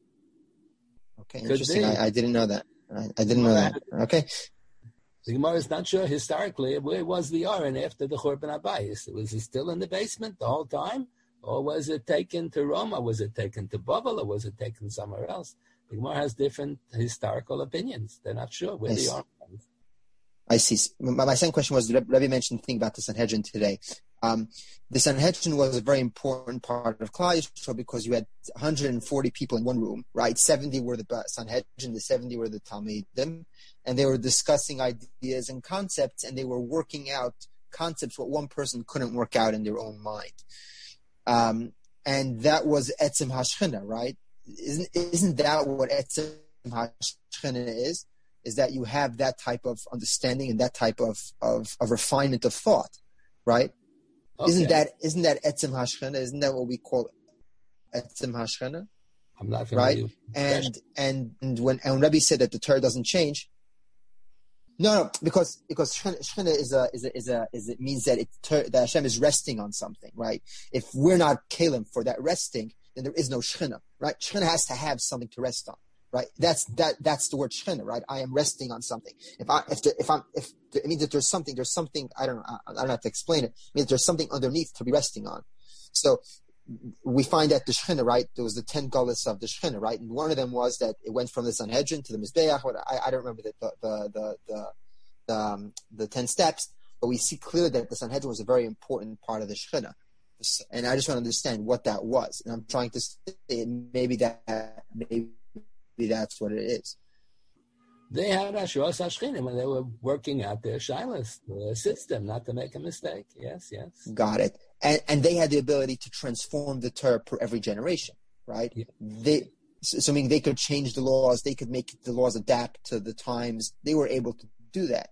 Okay, Could interesting. I, I didn't know that. I, I didn't know that. Okay. The Gemara is not sure historically where was the Aron after the Churban Abayis. Was it still in the basement the whole time? Or was it taken to Rome? Or was it taken to Babel? Or was it taken somewhere else? The Gemara has different historical opinions. They're not sure where the Aron was. I see. My, my second question was, the Rebbe mentioned the thing about the Sanhedrin today. Um, the Sanhedrin was a very important part of Klal Yisrael because you had one hundred forty people in one room, right? seventy were the Sanhedrin, the seventy were the Talmidim, and they were discussing ideas and concepts, and they were working out concepts what one person couldn't work out in their own mind. Um, and that was Etzem HaShechina, right? Isn't, isn't that what Etzem HaShechina is? Is that you have that type of understanding and that type of, of, of refinement of thought, right? Okay. Isn't that isn't that Etzem HaShechina? Isn't that what we call Etzem HaShechina? I'm not right. And, and and when and when Rebbe said that the Torah doesn't change, no, no, because because Shechina is a is a is a is it means that it that Hashem is resting on something, right? If we're not kalim for that resting, then there is no Shechina, right? Shechina has to have something to rest on. Right, that's that. That's the word Shechina, right? I am resting on something. If I, if the, if I'm, if the, it means that there's something, there's something. I don't know. I, I don't have to explain it. It means there's something underneath to be resting on. So we find that the Shechina, right? There was the ten gullus of the Shechina, right? And one of them was that it went from the Sanhedrin to the Mizbeach. I, I don't remember the the the the the, the, um, the ten steps, but we see clearly that the Sanhedrin was a very important part of the Shechina. And I just want to understand what that was. And I'm trying to say maybe that maybe. That's what it is. They had Ashros Hashchinim when they were working out their shilas, the system, not to make a mistake. Yes, yes. Got it. And and they had the ability to transform the Torah per every generation, right? Yeah. They, so meaning they could change the laws, they could make the laws adapt to the times. They were able to do that.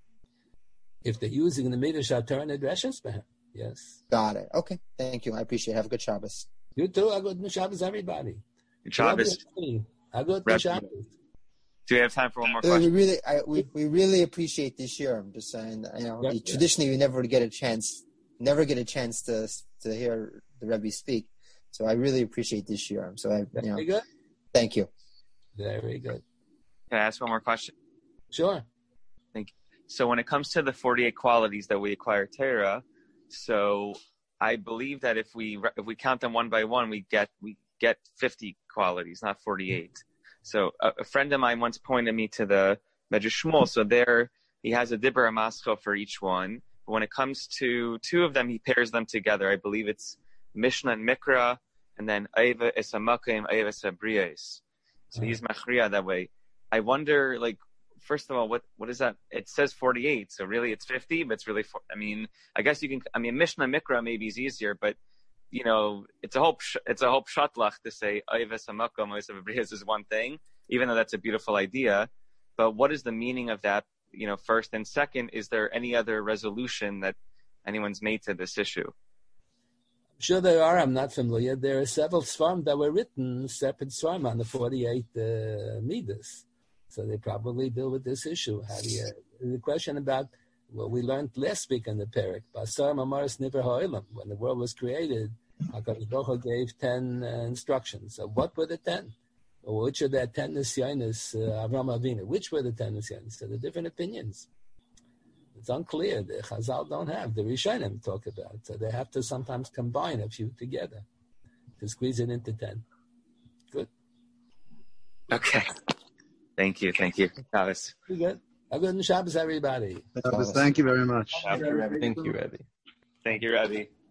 If they're using the Midrash HaTorah and the Dreshes, yes. Got it. Okay. Thank you. I appreciate it. Have a good Shabbos. You too. Have a good Shabbos, everybody. Good Shabbos. I go to Shabbos. Do we have time for one more Uh, we question? really, I, we, we really appreciate this year. I'm just saying, you know, Yeah, traditionally we never get a chance, never get a chance to to hear the Rebbe speak. So I really appreciate this year. So I, you know, Very good. thank you. Very good. Can I ask one more question? Sure. So when it comes to the forty-eight qualities that we acquire Torah, so I believe that if we if we count them one by one, we get we get fifty qualities, not forty-eight. So a, a friend of mine once pointed me to the Medrash Shmuel. So there he has a Dibur HaMaschil for each one. But when it comes to two of them, he pairs them together. I believe it's Mishnah and Mikra, and then Eiva es HaMakim, Eiva es HaBriyos. So he's Machriya that way. I wonder, like, first of all, what what is that? It says forty-eight, so really it's fifty, but it's really, for, I mean, I guess you can, I mean, Mishnah Mikra maybe is easier, but, you know, it's a whole, it's a whole shatlach to say, Eives HaMakom, Eives HaBriyos is one thing, even though that's a beautiful idea. But what is the meaning of that, you know, first? And second, is there any other resolution that anyone's made to this issue? I'm sure there are. I'm not familiar. There are several svarim that were written, separate svarim on the forty-eight uh, midas. So they probably deal with this issue. How do you, the question about what we learned last week in the Perek, Basar Mamaris Niver Ha'olam, when the world was created, HaKadosh Baruch Hu gave ten uh, instructions. So what were the ten? Or which of the ten nisyonis, uh, Avram Avinu? Which were the ten nisyonis? So the different opinions. It's unclear. The Chazal don't have. The Rishonim talk about. So they have to sometimes combine a few together to squeeze it into ten. Good. Okay. Thank you. Thank you. Travis. Very good. Have a good Shabbos, everybody. Thank you very much. Thank you, Rebbe. Thank you, Rebbe. Thank you, Rebbe.